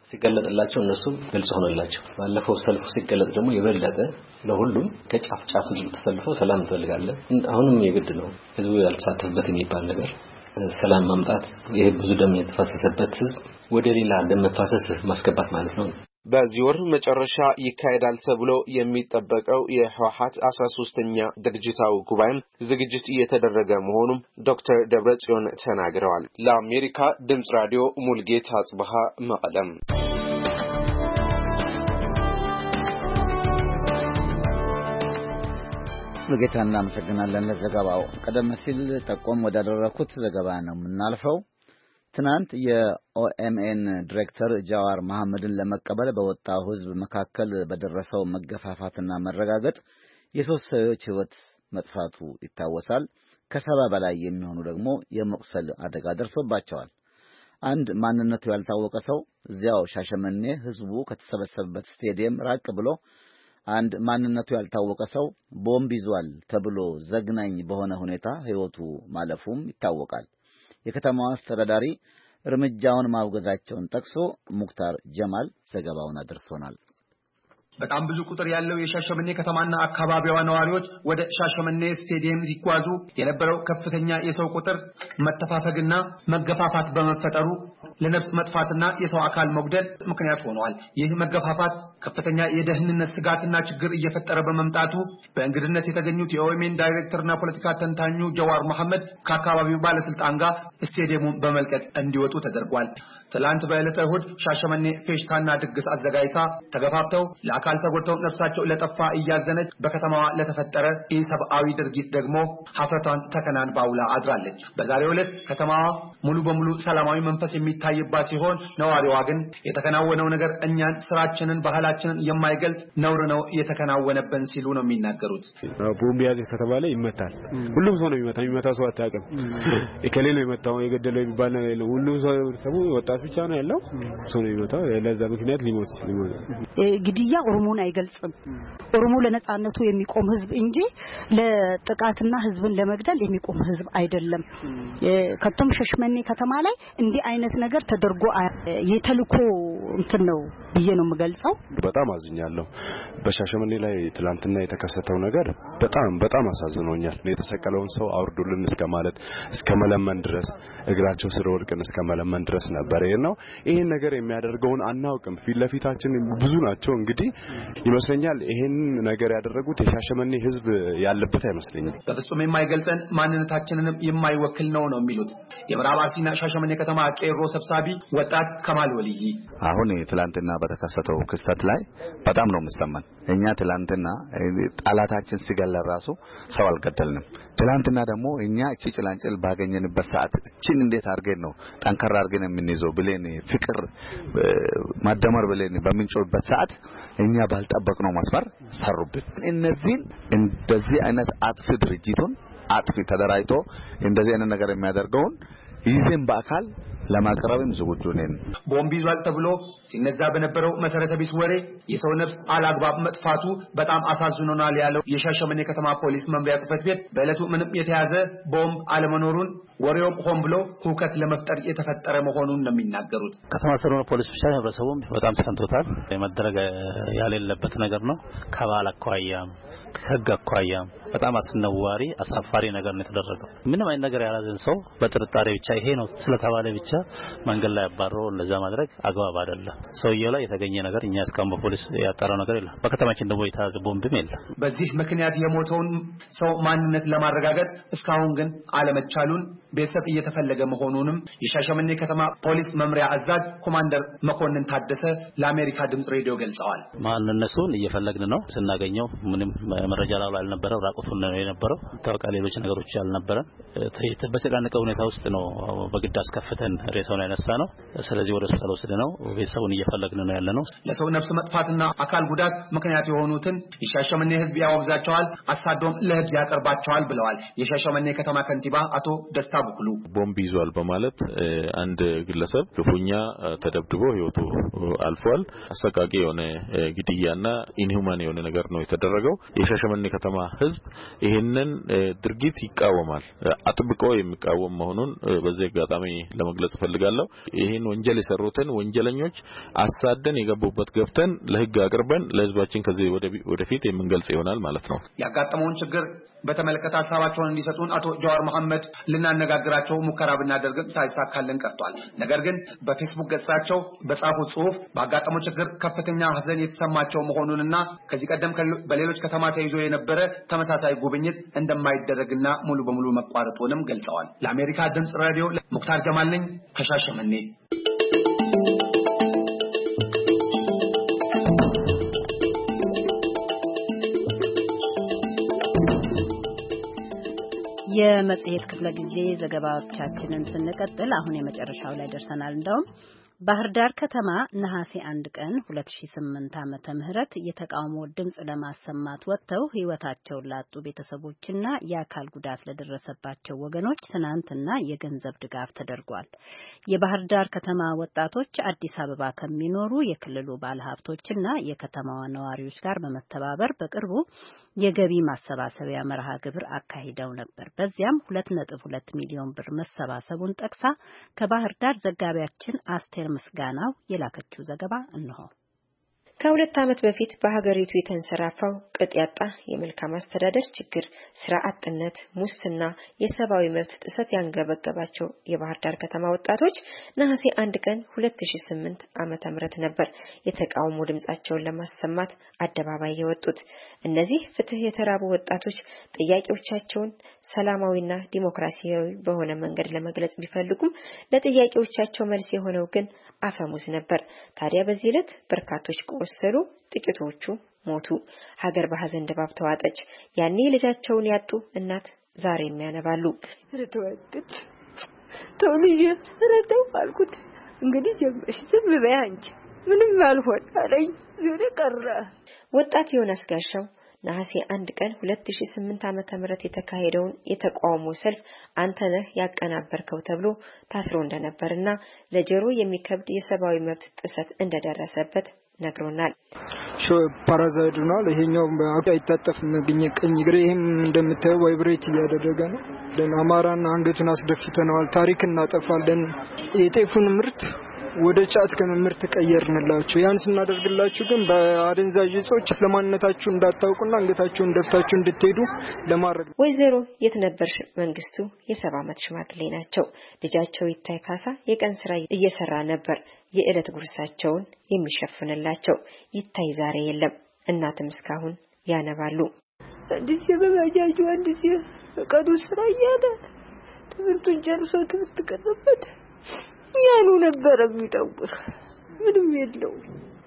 ሲገለጥላቸው እነሱም ግልጽ ሆነላቸው ባለፈው ሰልፉ ሲገለጥ ደግሞ የበለጠ ለሁሉም ከጫፍ ጫፍ ህዝብ ተሰልፎ ሰላም ፈልጋለህ አሁንም የግድ ነው ህዝቡ ያልተሳተፈበት የሚባል ነገር ሰላም ማምጣት ይሄ ብዙ ደም የተፈሰሰበት ህዝብ ወደ ሌላ ደም መፋሰስ ማስገባት ማለት ነው በዚህ ወር መጨረሻ ይካሄዳል ተብሎ የሚጠበቀው የህወሓት አስራ ሶስተኛ ድርጅታዊ ጉባኤም ዝግጅት እየተደረገ መሆኑን ዶክተር ደብረጽዮን ተናግረዋል ለአሜሪካ ድምጽ ራዲዮ ሙልጌታ አጽብሃ መቀለም ሙልጌታ እናመሰግናለን ለዘገባው ቀደም ሲል ጠቆም ወዳደረኩት ዘገባ ነው የምናልፈው ትናንት የኦኤምኤን ዳይሬክተር ጃዋር መሐመድን ለመቀበል በወጣው ህዝብ መካከል በደረሰው መገፋፋትና መረጋገጥ የሶስት ሰዎች ህይወት መጥፋቱ ይታወሳል ከሰባ በላይ የሚሆኑ ደግሞ የመቁሰል አደጋ ደርሶባቸዋል አንድ ማንነቱ ያልታወቀ ሰው እዚያው ሻሸመኔ ህዝቡ ከተሰበሰበበት ስቴዲየም ራቅ ብሎ አንድ ማንነቱ ያልታወቀ ሰው ቦምብ ይዟል ተብሎ ዘግናኝ በሆነ ሁኔታ ህይወቱ ማለፉም ይታወቃል የከተማዋ አስተዳዳሪ እርምጃውን ማውገዛቸውን ጠቅሶ ሙክታር ጀማል ዘገባውን አድርሶናል በጣም ብዙ ቁጥር ያለው የሻሸመኔ ከተማና አካባቢዋ ነዋሪዎች ወደ ሻሸመኔ ስቴዲየም ሲጓዙ የነበረው ከፍተኛ የሰው ቁጥር መተፋፈግና መገፋፋት በመፈጠሩ ለነፍስ መጥፋትና የሰው አካል መጉደል ምክንያት ሆኗል ይህ መገፋፋት ከፍተኛ የደህንነት ስጋትና ችግር እየፈጠረ በመምጣቱ በእንግድነት የተገኙት የኦኤምኤን ዳይሬክተርና ፖለቲካ ተንታኙ ጀዋር መሐመድ ከአካባቢው ባለስልጣን ጋር ስቴዲየሙን በመልቀቅ እንዲወጡ ተደርጓል ትላንት በዕለተ እሁድ ሻሸመኔ ፌሽታና ድግስ አዘጋጅታ ተገፋፍተው ለአካል ተጎድተው ነፍሳቸው ለጠፋ እያዘነች በከተማዋ ለተፈጠረ ኢሰብአዊ ድርጊት ደግሞ ሀፍረቷን ተከናንባ ውላ አድራለች በዛሬው ዕለት ከተማዋ ሙሉ በሙሉ ሰላማዊ መንፈስ የሚታይባት ሲሆን ነዋሪዋ ግን የተከናወነው ነገር እኛን ስራችንን ባህላችንን የማይገልጽ ነውር ነው የተከናወነብን ሲሉ ነው የሚናገሩት ቦምብ ያዘ ከተባለ ይመታል ሁሉም ሰው ነው የሚመታው የሚመታው ሰው አታውቅም እከሌ ነው የመታው የገደለው የሚባል ነገር የለም ሁሉም ሰው ወጣት ብቻ ነው ያለው ሰው ነው የሚመታው ለዛ ምክንያት ሊሞት ሊሞት ግድያ ኦሮሞን አይገልጽም ኦሮሞ ለነጻነቱ የሚቆም ህዝብ እንጂ ለጥቃትና ህዝብን ለመግደል የሚቆም ህዝብ አይደለም ከተም ሻሸመኔ ከተማ ላይ እንዲህ አይነት ነገር ተደርጎ የተልኮ እንትን ነው ብዬ ነው የምገልጸው በጣም አዝኛለሁ በሻሸመኔ ላይ ትላንትና የተከሰተው ነገር በጣም በጣም አሳዝኖኛል የተሰቀለውን ሰው አውርዱልን እስከማለት እስከመለመን ድረስ እግራቸው ስር ወድቀን እስከመለመን ድረስ ነበር ነው ይሄን ነገር የሚያደርገውን አናውቅም ፊትለፊታችን ብዙ ናቸው እንግዲህ ይመስለኛል ይሄን ነገር ያደረጉት የሻሸመኔ ህዝብ ያለበት አይመስለኝም በፍጹም የማይገልጸን ማንነታችንንም የማይወክል ነው ነው የሚሉት የምዕራብ አርሲና ሻሸመኔ ከተማ ቄሮ ሰብሳቢ ወጣት ከማል ወልይ አሁን ትላንትና በተከሰተው ክስተት ላይ በጣም ነው መስተማን እኛ ትላንትና ጣላታችን ሲገለ ራሱ ሰው አልገደልንም ትላንትና ደግሞ እኛ እቺ ጭላንጭል ባገኘንበት ሰዓት እቺን እንዴት አርገን ነው ጠንከራ አርገን የምንይዘው ብለን ፍቅር ማደመር ብለን በሚንጮበት ሰዓት እኛ ባልጠበቅነው መስፈር ሰሩብን እነዚህ እንደዚህ አይነት አጥፊ ድርጅቱን አጥፊ ተደራይቶ እንደዚህ አይነት ነገር የሚያደርገውን ይዘን በአካል ለማቅረብም ዝግጁ ነን ቦምብ ይዟል ተብሎ ሲነዛ በነበረው መሰረተ ቢስ ወሬ የሰው ነፍስ አላግባብ መጥፋቱ በጣም አሳዝኖናል ያለው የሻሸመኔ ከተማ ፖሊስ መምሪያ ጽፈት ቤት በእለቱ ምንም የተያዘ ቦምብ አለመኖሩን ወሬውም ሆን ብሎ ሁከት ለመፍጠር የተፈጠረ መሆኑን ነው የሚናገሩት ከተማ ሰሮነ ፖሊስ ብቻ ህብረተሰቡም በጣም ተሰንቶታል የመደረገ ያለለበት ነገር ነው ከባል አኳያም ከህግ አኳያም በጣም አስነዋሪ አሳፋሪ ነገር ነው የተደረገው ምንም አይነት ነገር ያላዘን ሰው በጥርጣሬ ብቻ ይሄ ነው ስለተባለ ብቻ መንገድ ላይ አባሮ ለዛ ማድረግ አግባብ አይደለም ሰውየው ላይ የተገኘ ነገር እኛ እስካሁን በፖሊስ ያጣራው ነገር የለም በከተማችን ደግሞ የታዘ ቦምብም የለም በዚህ ምክንያት የሞተውን ሰው ማንነት ለማረጋገጥ እስካሁን ግን አለመቻሉን ቤተሰብ እየተፈለገ መሆኑንም የሻሸመኔ ከተማ ፖሊስ መምሪያ አዛዥ ኮማንደር መኮንን ታደሰ ለአሜሪካ ድምጽ ሬዲዮ ገልጸዋል ማንነቱን እየፈለግን ነው ስናገኘው ምንም መረጃ ላይ አልነበረው ራቁቱን ነው የነበረው ተወቃ ሌሎች ነገሮች ያልነበረን በተጨናነቀ ሁኔታ ውስጥ ነው በግድ አስከፍተን ሬሳውን ያነሳ ነው ስለዚህ ወደ ሆስፒታል ወስደነው ቤተሰቡን እየፈለግን ነው ያለነው ለሰው ነፍስ መጥፋትና አካል ጉዳት ምክንያት የሆኑትን የሻሸመኔ ህዝብ ያወግዛቸዋል አሳዶም ለህግ ያቀርባቸዋል ብለዋል የሻሸመኔ ከተማ ከንቲባ አቶ ደስታ ብኩሉ ቦምብ ይዟል በማለት አንድ ግለሰብ ክፉኛ ተደብድቦ ህይወቱ አልፏል። አሰቃቂ የሆነ ግድያና ኢንሁማን የሆነ ነገር ነው የተደረገው። የሻሸመኔ ከተማ ህዝብ ይሄንን ድርጊት ይቃወማል። አጥብቆ የሚቃወም መሆኑን በዚህ አጋጣሚ ለመግለጽ ፈልጋለሁ። ይሄን ወንጀል የሰሩትን ወንጀለኞች አሳደን የገቡበት ገብተን ለህግ አቅርበን ለህዝባችን ከዚህ ወደፊት የምንገልጽ ይሆናል ማለት ነው። ያጋጠመውን ችግር በተመለከተ ሐሳባቸውን እንዲሰጡን አቶ ጀዋር መሐመድ ልናነጋግራቸው ሙከራ ብናደርግም ሳይሳካልን ቀርቷል። ነገር ግን በፌስቡክ ገጻቸው በጻፉት ጽሑፍ ባጋጠመው ችግር ከፍተኛ ሐዘን የተሰማቸው መሆኑንና ከዚህ ቀደም በሌሎች ከተማ ተይዞ የነበረ ተመሳሳይ ጉብኝት እንደማይደረግና ሙሉ በሙሉ መቋረጡንም ገልጸዋል። ለአሜሪካ ድምጽ ራዲዮ ሙክታር ጀማል ነኝ ከሻሸመኔ። የመጽሔት ክፍለ ጊዜ ዘገባዎቻችንን ስንቀጥል አሁን የመጨረሻው ላይ ደርሰናል። እንደውም ባህር ዳር ከተማ ነሐሴ አንድ ቀን ሁለት ሺህ ስምንት ዓመተ ምህረት የተቃውሞ ድምጽ ለማሰማት ወጥተው ህይወታቸውን ላጡ ቤተሰቦችና የአካል ጉዳት ለደረሰባቸው ወገኖች ትናንትና የገንዘብ ድጋፍ ተደርጓል። የባህር ዳር ከተማ ወጣቶች አዲስ አበባ ከሚኖሩ የክልሉ ባለሀብቶችና የከተማዋ ነዋሪዎች ጋር በመተባበር በቅርቡ የገቢ ማሰባሰቢያ መርሃ ግብር አካሂደው ነበር። በዚያም ሁለት ነጥብ ሁለት ሚሊዮን ብር መሰባሰቡን ጠቅሳ ከባህር ዳር ዘጋቢያችን አስቴር ምስጋናው የላከችው ዘገባ እንሆ። ከሁለት ዓመት በፊት በሀገሪቱ የተንሰራፋው ቅጥ ያጣ የመልካም አስተዳደር ችግር፣ ስራ አጥነት፣ ሙስና፣ የሰብአዊ መብት ጥሰት ያንገበገባቸው የባህር ዳር ከተማ ወጣቶች ነሐሴ አንድ ቀን ሁለት ሺህ ስምንት ዓመተ ምህረት ነበር የተቃውሞ ድምጻቸውን ለማሰማት አደባባይ የወጡት። እነዚህ ፍትህ የተራቡ ወጣቶች ጥያቄዎቻቸውን ሰላማዊና ዲሞክራሲያዊ በሆነ መንገድ ለመግለጽ ቢፈልጉም ለጥያቄዎቻቸው መልስ የሆነው ግን አፈሙዝ ነበር። ታዲያ በዚህ ዕለት በርካቶች ቆሰሉ፣ ጥቂቶቹ ሞቱ። ሀገር በሐዘን ድባብ ተዋጠች። ያኔ ልጃቸውን ያጡ እናት ዛሬ የሚያነባሉ። ረተወጥት ተውልዬ ረተው አልኩት። እንግዲህ ጀምረሽ ዝም በይ አንቺ ምንም አልሆን አለኝ። ዘሬ ቀረ። ወጣት ዮናስ ጋሻው ነሐሴ አንድ ቀን ሁለት ሺህ ስምንት ዓመተ ምህረት የተካሄደውን የተቃውሞ ሰልፍ አንተነህ ያቀናበርከው ተብሎ ታስሮ እንደነበርና ለጀሮ የሚከብድ የሰብአዊ መብት ጥሰት እንደደረሰበት ነግሮናል። ሾ ፓራዛይዱናል ይሄኛው አይታጠፍም ግኝ ቀኝ ግሬ ይሄም እንደምታየው ቫይብሬት እያደረገ ነው። ለአማራና አንገቱን አስደፍተናል። ታሪክ እናጠፋለን። የጤፉን ምርት ወደ ጫት ከምርት ተቀየርንላችሁ። ያን ስናደርግላችሁ ግን በአደንዛዥ እጾች ስለማንነታችሁ እንዳታውቁና አንገታችሁን ደፍታችሁ እንድትሄዱ ለማድረግ። ወይዘሮ የትነበርሽ መንግስቱ የሰባ ዓመት ሽማግሌ ናቸው። ልጃቸው ይታይ ካሳ የቀን ስራ እየሰራ ነበር የዕለት ጉርሳቸውን የሚሸፍንላቸው። ይታይ ዛሬ የለም። እናትም እስካሁን ያነባሉ። አዲስ የበባጃጁ አዲስ ቀዱ ስራ ያለ ትምህርቱን ጨርሶ ትምህርት ቀረበት ያኑ ነበር የሚጠውር ምንም የለው።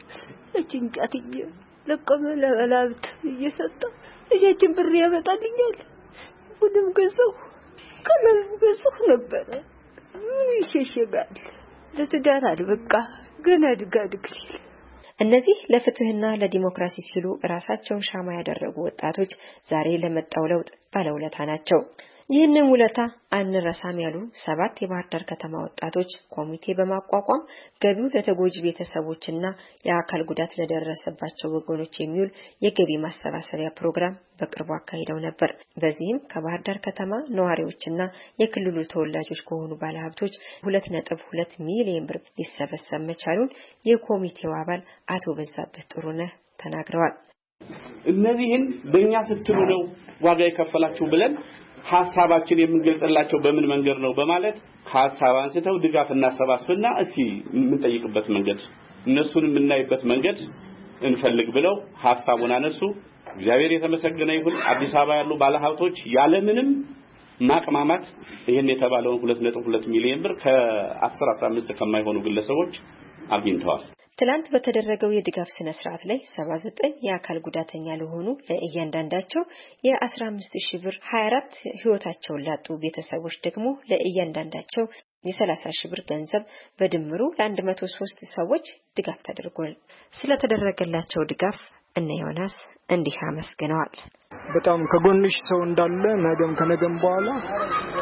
ለጭንቃትዬ ለቀመ ለላብት እየሰጠ ልጅን ብር ያመጣልኛል። ሁሉም ገዘው ከመል ገዘው ነበር። ምን ይሸሸጋል? ለትዳር አልበቃ ገና ድጋድግል። እነዚህ ለፍትህና ለዲሞክራሲ ሲሉ ራሳቸውን ሻማ ያደረጉ ወጣቶች ዛሬ ለመጣው ለውጥ ባለውለታ ናቸው። ይህንን ውለታ አንረሳም ያሉ ሰባት የባህር ዳር ከተማ ወጣቶች ኮሚቴ በማቋቋም ገቢው ለተጎጂ ቤተሰቦችና የአካል ጉዳት ለደረሰባቸው ወገኖች የሚውል የገቢ ማሰባሰቢያ ፕሮግራም በቅርቡ አካሂደው ነበር። በዚህም ከባህር ዳር ከተማ ነዋሪዎችና የክልሉ ተወላጆች ከሆኑ ባለሀብቶች ሁለት ነጥብ ሁለት ሚሊዮን ብር ሊሰበሰብ መቻሉን የኮሚቴው አባል አቶ በዛብህ ጥሩነህ ተናግረዋል። እነዚህን በእኛ ስትሉ ነው ዋጋ የከፈላችሁ ብለን ሐሳባችን የምንገልጽላቸው በምን መንገድ ነው በማለት ሐሳብ አንስተው ድጋፍ እናሰባስብና እስቲ የምንጠይቅበት መንገድ እነሱን የምናይበት መንገድ እንፈልግ ብለው ሐሳቡን አነሱ። እግዚአብሔር የተመሰገነ ይሁን። አዲስ አበባ ያሉ ባለሀብቶች ያለምንም ማቅማማት ይሄን የተባለውን ሁለት ነጥብ ሁለት ሚሊዮን ብር ከአስር አስራ አምስት ከማይሆኑ ግለሰቦች አግኝተዋል። ትላንት በተደረገው የድጋፍ ስነ ስርዓት ላይ ሰባ ዘጠኝ የአካል ጉዳተኛ ለሆኑ ለእያንዳንዳቸው የ15 ሺህ ብር፣ ሀያ አራት ህይወታቸውን ላጡ ቤተሰቦች ደግሞ ለእያንዳንዳቸው የሰላሳ ሺህ ብር ገንዘብ በድምሩ ለ103 ሰዎች ድጋፍ ተደርጓል። ስለተደረገላቸው ድጋፍ እነ ዮናስ እንዲህ አመስግነዋል። በጣም ከጎንሽ ሰው እንዳለ ነገም ከነገም በኋላ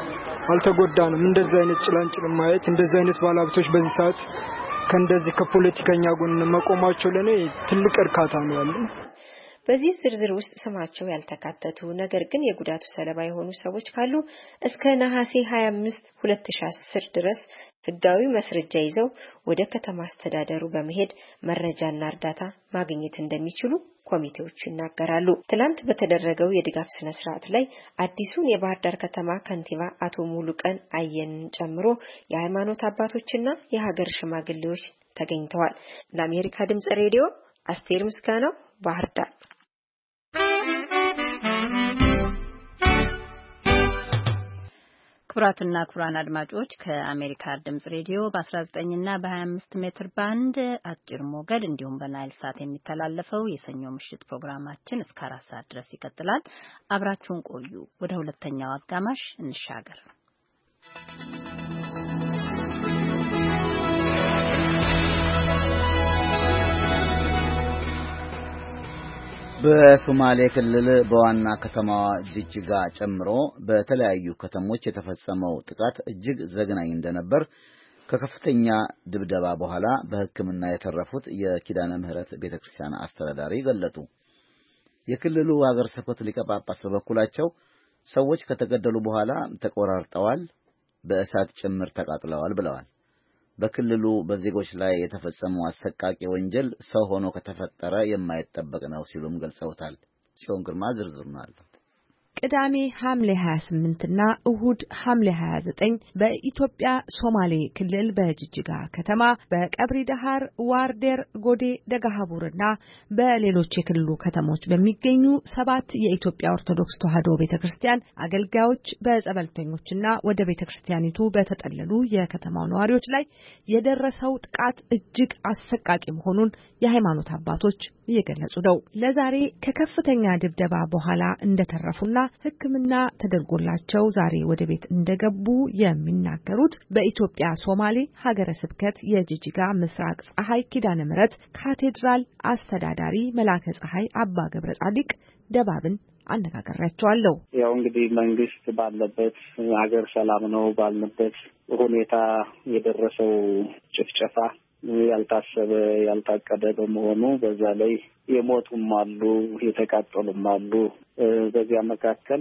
አልተጎዳንም። እንደዚህ አይነት ጭላንጭል ማየት እንደዚህ አይነት ባለሀብቶች በዚህ ሰዓት ከእንደዚህ ከፖለቲከኛ ጎን መቆማቸው ለኔ ትልቅ እርካታ ነው ያለው። በዚህ ዝርዝር ውስጥ ስማቸው ያልተካተቱ ነገር ግን የጉዳቱ ሰለባ የሆኑ ሰዎች ካሉ እስከ ነሐሴ ሃያ አምስት ሁለት ሺህ አስር ድረስ ህጋዊ መስረጃ ይዘው ወደ ከተማ አስተዳደሩ በመሄድ መረጃና እርዳታ ማግኘት እንደሚችሉ ኮሚቴዎቹ ይናገራሉ። ትናንት በተደረገው የድጋፍ ስነ ስርዓት ላይ አዲሱን የባህር ዳር ከተማ ከንቲባ አቶ ሙሉቀን አየንን ጨምሮ የሃይማኖት አባቶችና የሀገር ሽማግሌዎች ተገኝተዋል። ለአሜሪካ ድምጽ ሬዲዮ አስቴር ምስጋናው ባህር ዳር። ክቡራትና ክቡራን አድማጮች ከአሜሪካ ድምጽ ሬዲዮ በ19 እና በ25 ሜትር ባንድ አጭር ሞገድ እንዲሁም በናይል ሳት የሚተላለፈው የሰኞ ምሽት ፕሮግራማችን እስከ አራት ሰዓት ድረስ ይቀጥላል። አብራችሁን ቆዩ። ወደ ሁለተኛው አጋማሽ እንሻገር። በሶማሌ ክልል በዋና ከተማዋ ጅጅጋ ጨምሮ በተለያዩ ከተሞች የተፈጸመው ጥቃት እጅግ ዘግናኝ እንደነበር ከከፍተኛ ድብደባ በኋላ በሕክምና የተረፉት የኪዳነ ምህረት ቤተክርስቲያን አስተዳዳሪ ገለጡ። የክልሉ ሀገረ ስብከት ሊቀ ጳጳስ በበኩላቸው ሰዎች ከተገደሉ በኋላ ተቆራርጠዋል፣ በእሳት ጭምር ተቃጥለዋል ብለዋል። በክልሉ በዜጎች ላይ የተፈጸመው አሰቃቂ ወንጀል ሰው ሆኖ ከተፈጠረ የማይጠበቅ ነው ሲሉም ገልጸውታል። ጽዮን ግርማ ዝርዝር ነው አለው። ቅዳሜ ሐምሌ ሃያ ስምንት እና እሁድ ሐምሌ ሃያ ዘጠኝ በኢትዮጵያ ሶማሌ ክልል በጅጅጋ ከተማ በቀብሪ ዳሃር፣ ዋርዴር፣ ጎዴ፣ ደጋሃቡርና በሌሎች የክልሉ ከተሞች በሚገኙ ሰባት የኢትዮጵያ ኦርቶዶክስ ተዋሕዶ ቤተክርስቲያን አገልጋዮች በጸበልተኞችና ወደ ቤተክርስቲያኒቱ በተጠለሉ የከተማው ነዋሪዎች ላይ የደረሰው ጥቃት እጅግ አሰቃቂ መሆኑን የሃይማኖት አባቶች እየገለጹ ነው። ለዛሬ ከከፍተኛ ድብደባ በኋላ እንደተረፉና ሕክምና ተደርጎላቸው ዛሬ ወደ ቤት እንደገቡ የሚናገሩት በኢትዮጵያ ሶማሌ ሀገረ ስብከት የጅጅጋ ምስራቅ ፀሐይ ኪዳነ ምህረት ካቴድራል አስተዳዳሪ መላከ ፀሐይ አባ ገብረ ጻዲቅ ደባብን አነጋግሬያቸዋለሁ። ያው እንግዲህ መንግስት ባለበት ሀገር ሰላም ነው ባልነበት ሁኔታ የደረሰው ጭፍጨፋ ያልታሰበ ያልታቀደ በመሆኑ በዛ ላይ የሞቱም አሉ የተቃጠሉም አሉ። በዚያ መካከል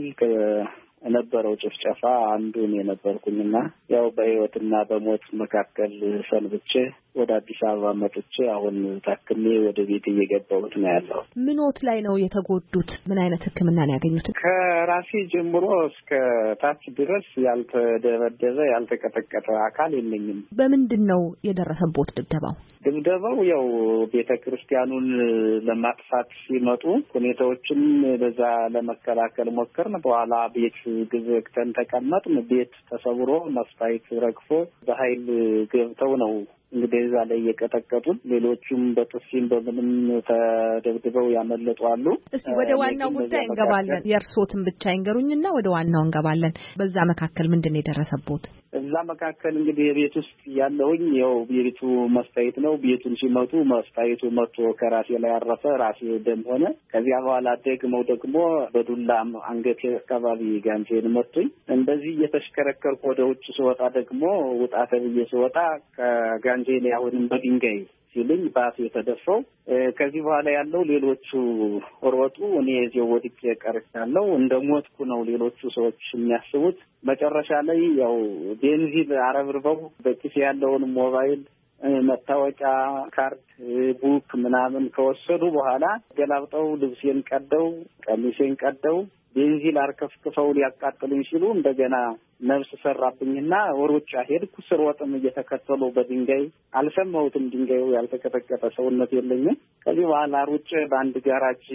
ከነበረው ጭፍጨፋ አንዱን የነበርኩኝና ያው በህይወትና በሞት መካከል ሰንብቼ ወደ አዲስ አበባ መጥቼ አሁን ታክሜ ወደ ቤት እየገባሁት ነው ያለው። ምኖት ላይ ነው የተጎዱት? ምን አይነት ሕክምና ነው ያገኙት? ከራሴ ጀምሮ እስከ ታች ድረስ ያልተደበደበ ያልተቀጠቀጠ አካል የለኝም። በምንድን ነው የደረሰቦት ድብደባው? ድብደባው ያው ቤተክርስቲያኑን ለማጥፋት ሲመጡ ሁኔታዎችን በዛ ለመከላከል ሞከርን። በኋላ ቤት ግዝግተን ተቀመጥን። ቤት ተሰብሮ መስታወት ረግፎ በኃይል ገብተው ነው እንግዲህ እዛ ላይ የቀጠቀጡን። ሌሎቹም በጥፊም በምንም ተደብድበው ያመለጡ አሉ። እስቲ ወደ ዋናው ጉዳይ እንገባለን። የእርሶትን ብቻ ይንገሩኝና ወደ ዋናው እንገባለን። በዛ መካከል ምንድን ነው የደረሰቦት? እዛ መካከል እንግዲህ የቤት ውስጥ ያለውኝ ያው የቤቱ መስታወት ነው። ቤቱን ሲመቱ መስታወቱ መጥቶ ከራሴ ላይ አረፈ። ራሴ ደም ሆነ። ከዚያ በኋላ ደግመው ደግሞ በዱላም አንገቴ አካባቢ ጋንቴን መቱኝ። እንደዚህ እየተሽከረከርኩ ወደ ውጭ ስወጣ ደግሞ ውጣ ተብዬ ስወጣ ከጋንቴ አሁንም በድንጋይ ሲልኝ ባፍ የተደፈው። ከዚህ በኋላ ያለው ሌሎቹ ሮጡ፣ እኔ እዚያው ወድቄ ቀርቻለሁ። እንደሞትኩ ነው ሌሎቹ ሰዎች የሚያስቡት። መጨረሻ ላይ ያው ቤንዚን አረብርበው በኪስ ያለውን ሞባይል፣ መታወቂያ ካርድ፣ ቡክ ምናምን ከወሰዱ በኋላ ገላብጠው ልብሴን ቀደው ቀሚሴን ቀደው ቤንዚን አርከፍክፈው ሊያቃጥሉኝ ሲሉ እንደገና ነፍስ ሰራብኝና ወሮጫ ሄድኩ። ስሮጥም እየተከተሉ በድንጋይ አልሰማሁትም። ድንጋዩ ያልተቀጠቀጠ ሰውነት የለኝም። ከዚህ በኋላ ሩጬ በአንድ ጋራጅ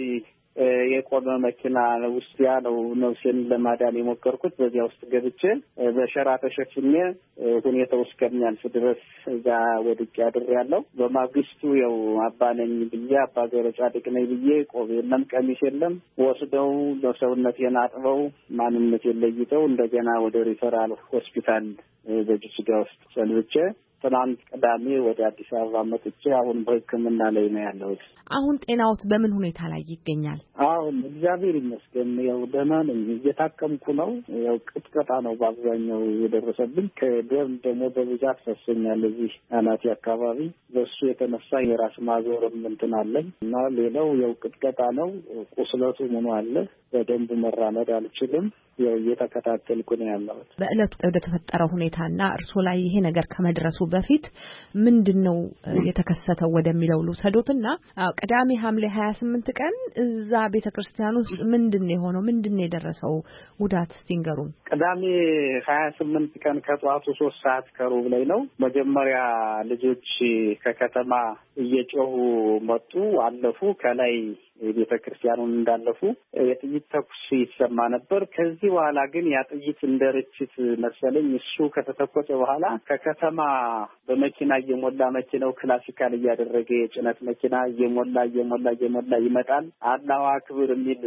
የቆመ መኪና ውስጥ ያለው ነፍሴን ለማዳን የሞከርኩት በዚያ ውስጥ ገብቼ በሸራ ተሸፍኜ ሁኔታው እስከሚያልፍ ድረስ እዛ ወድቄ አድሬያለሁ። በማግስቱ ያው አባ ነኝ ብዬ አባ ገብረ ጻዲቅ ነኝ ብዬ ቆብ የለም ቀሚስ የለም ወስደው ለሰውነቴን አጥበው ማንነቴን ለይተው እንደገና ወደ ሪፈራል ሆስፒታል በጅጅጋ ውስጥ ሰንብቼ ትናንት ቅዳሜ ወደ አዲስ አበባ መጥቼ አሁን በሕክምና ላይ ነው ያለሁት። አሁን ጤናዎት በምን ሁኔታ ላይ ይገኛል? አሁን እግዚአብሔር ይመስገን ያው ደህና ነኝ፣ እየታከምኩ ነው። ያው ቅጥቀጣ ነው በአብዛኛው የደረሰብኝ። ከደም ደግሞ በብዛት ፈሰኛል እዚህ አናቴ አካባቢ። በሱ የተነሳ የራስ ማዞርም እንትን አለኝ እና ሌላው ያው ቅጥቀጣ ነው። ቁስለቱ ምን አለ፣ በደንብ መራመድ አልችልም። ያው እየተከታተልኩ ነው ያለሁት። በእለቱ ወደ ተፈጠረው ሁኔታና እርሶ ላይ ይሄ ነገር ከመድረሱ በፊት ምንድነው የተከሰተው ወደሚለው ልውሰዶትና ቅዳሜ ሐምሌ ሀያ ስምንት ቀን እዛ ቤተክርስቲያን ውስጥ ምንድነው የሆነው? ምንድነው የደረሰው ጉዳት ሲንገሩን? ቅዳሜ ሀያ ስምንት ቀን ከጧቱ ሶስት ሰዓት ከሩብ ላይ ነው። መጀመሪያ ልጆች ከከተማ እየጮሁ መጡ፣ አለፉ። ከላይ ቤተ ክርስቲያኑን እንዳለፉ የጥይት ተኩስ ይሰማ ነበር። ከዚህ በኋላ ግን ያ ጥይት እንደ ርችት መሰለኝ እሱ ከተተኮሰ በኋላ ከከተማ በመኪና እየሞላ መኪናው ክላሲካል እያደረገ የጭነት መኪና እየሞላ እየሞላ እየሞላ ይመጣል። አላሁ አክብር የሚል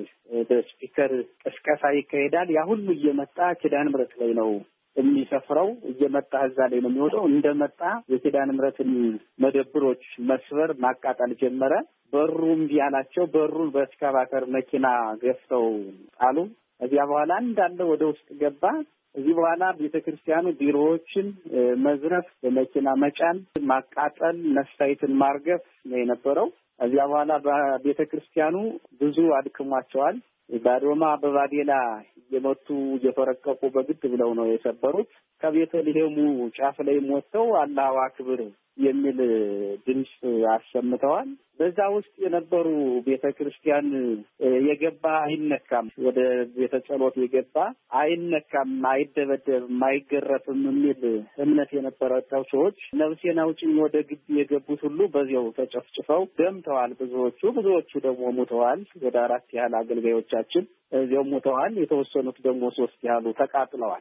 በስፒከር ቅስቀሳ ይካሄዳል። ያ ሁሉ እየመጣ ኪዳነ ምሕረት ላይ ነው የሚሰፍረው። እየመጣ እዛ ላይ ነው የሚወጣው። እንደመጣ የኪዳነ ምሕረትን መደብሮች መስበር ማቃጠል ጀመረ። በሩም ቢያላቸው በሩን በእስካቫተር መኪና ገፍተው ጣሉ። እዚያ በኋላ እንዳለ ወደ ውስጥ ገባ። እዚህ በኋላ ቤተክርስቲያኑ ቢሮዎችን መዝረፍ፣ በመኪና መጫን፣ ማቃጠል፣ ነፍሳይትን ማርገፍ ነው የነበረው። እዚያ በኋላ በቤተክርስቲያኑ ብዙ አድክሟቸዋል። ባዶማ በባዴላ እየመቱ እየፈረቀቁ በግድ ብለው ነው የሰበሩት። ከቤተልሔሙ ጫፍ ላይ ሞተው አላሁ አክብር የሚል ድምፅ አሰምተዋል። በዛ ውስጥ የነበሩ ቤተክርስቲያን የገባ አይነካም፣ ወደ ቤተ ጸሎት የገባ አይነካም፣ አይደበደብም፣ አይገረፍም የሚል እምነት የነበራቸው ሰዎች ነፍሴን አውጪኝ ወደ ግቢ የገቡት ሁሉ በዚያው ተጨፍጭፈው ደምተዋል። ብዙዎቹ ብዙዎቹ ደግሞ ሞተዋል። ወደ አራት ያህል አገልጋዮቻችን እዚያው ሞተዋል። የተወሰኑት ደግሞ ሶስት ያህሉ ተቃጥለዋል።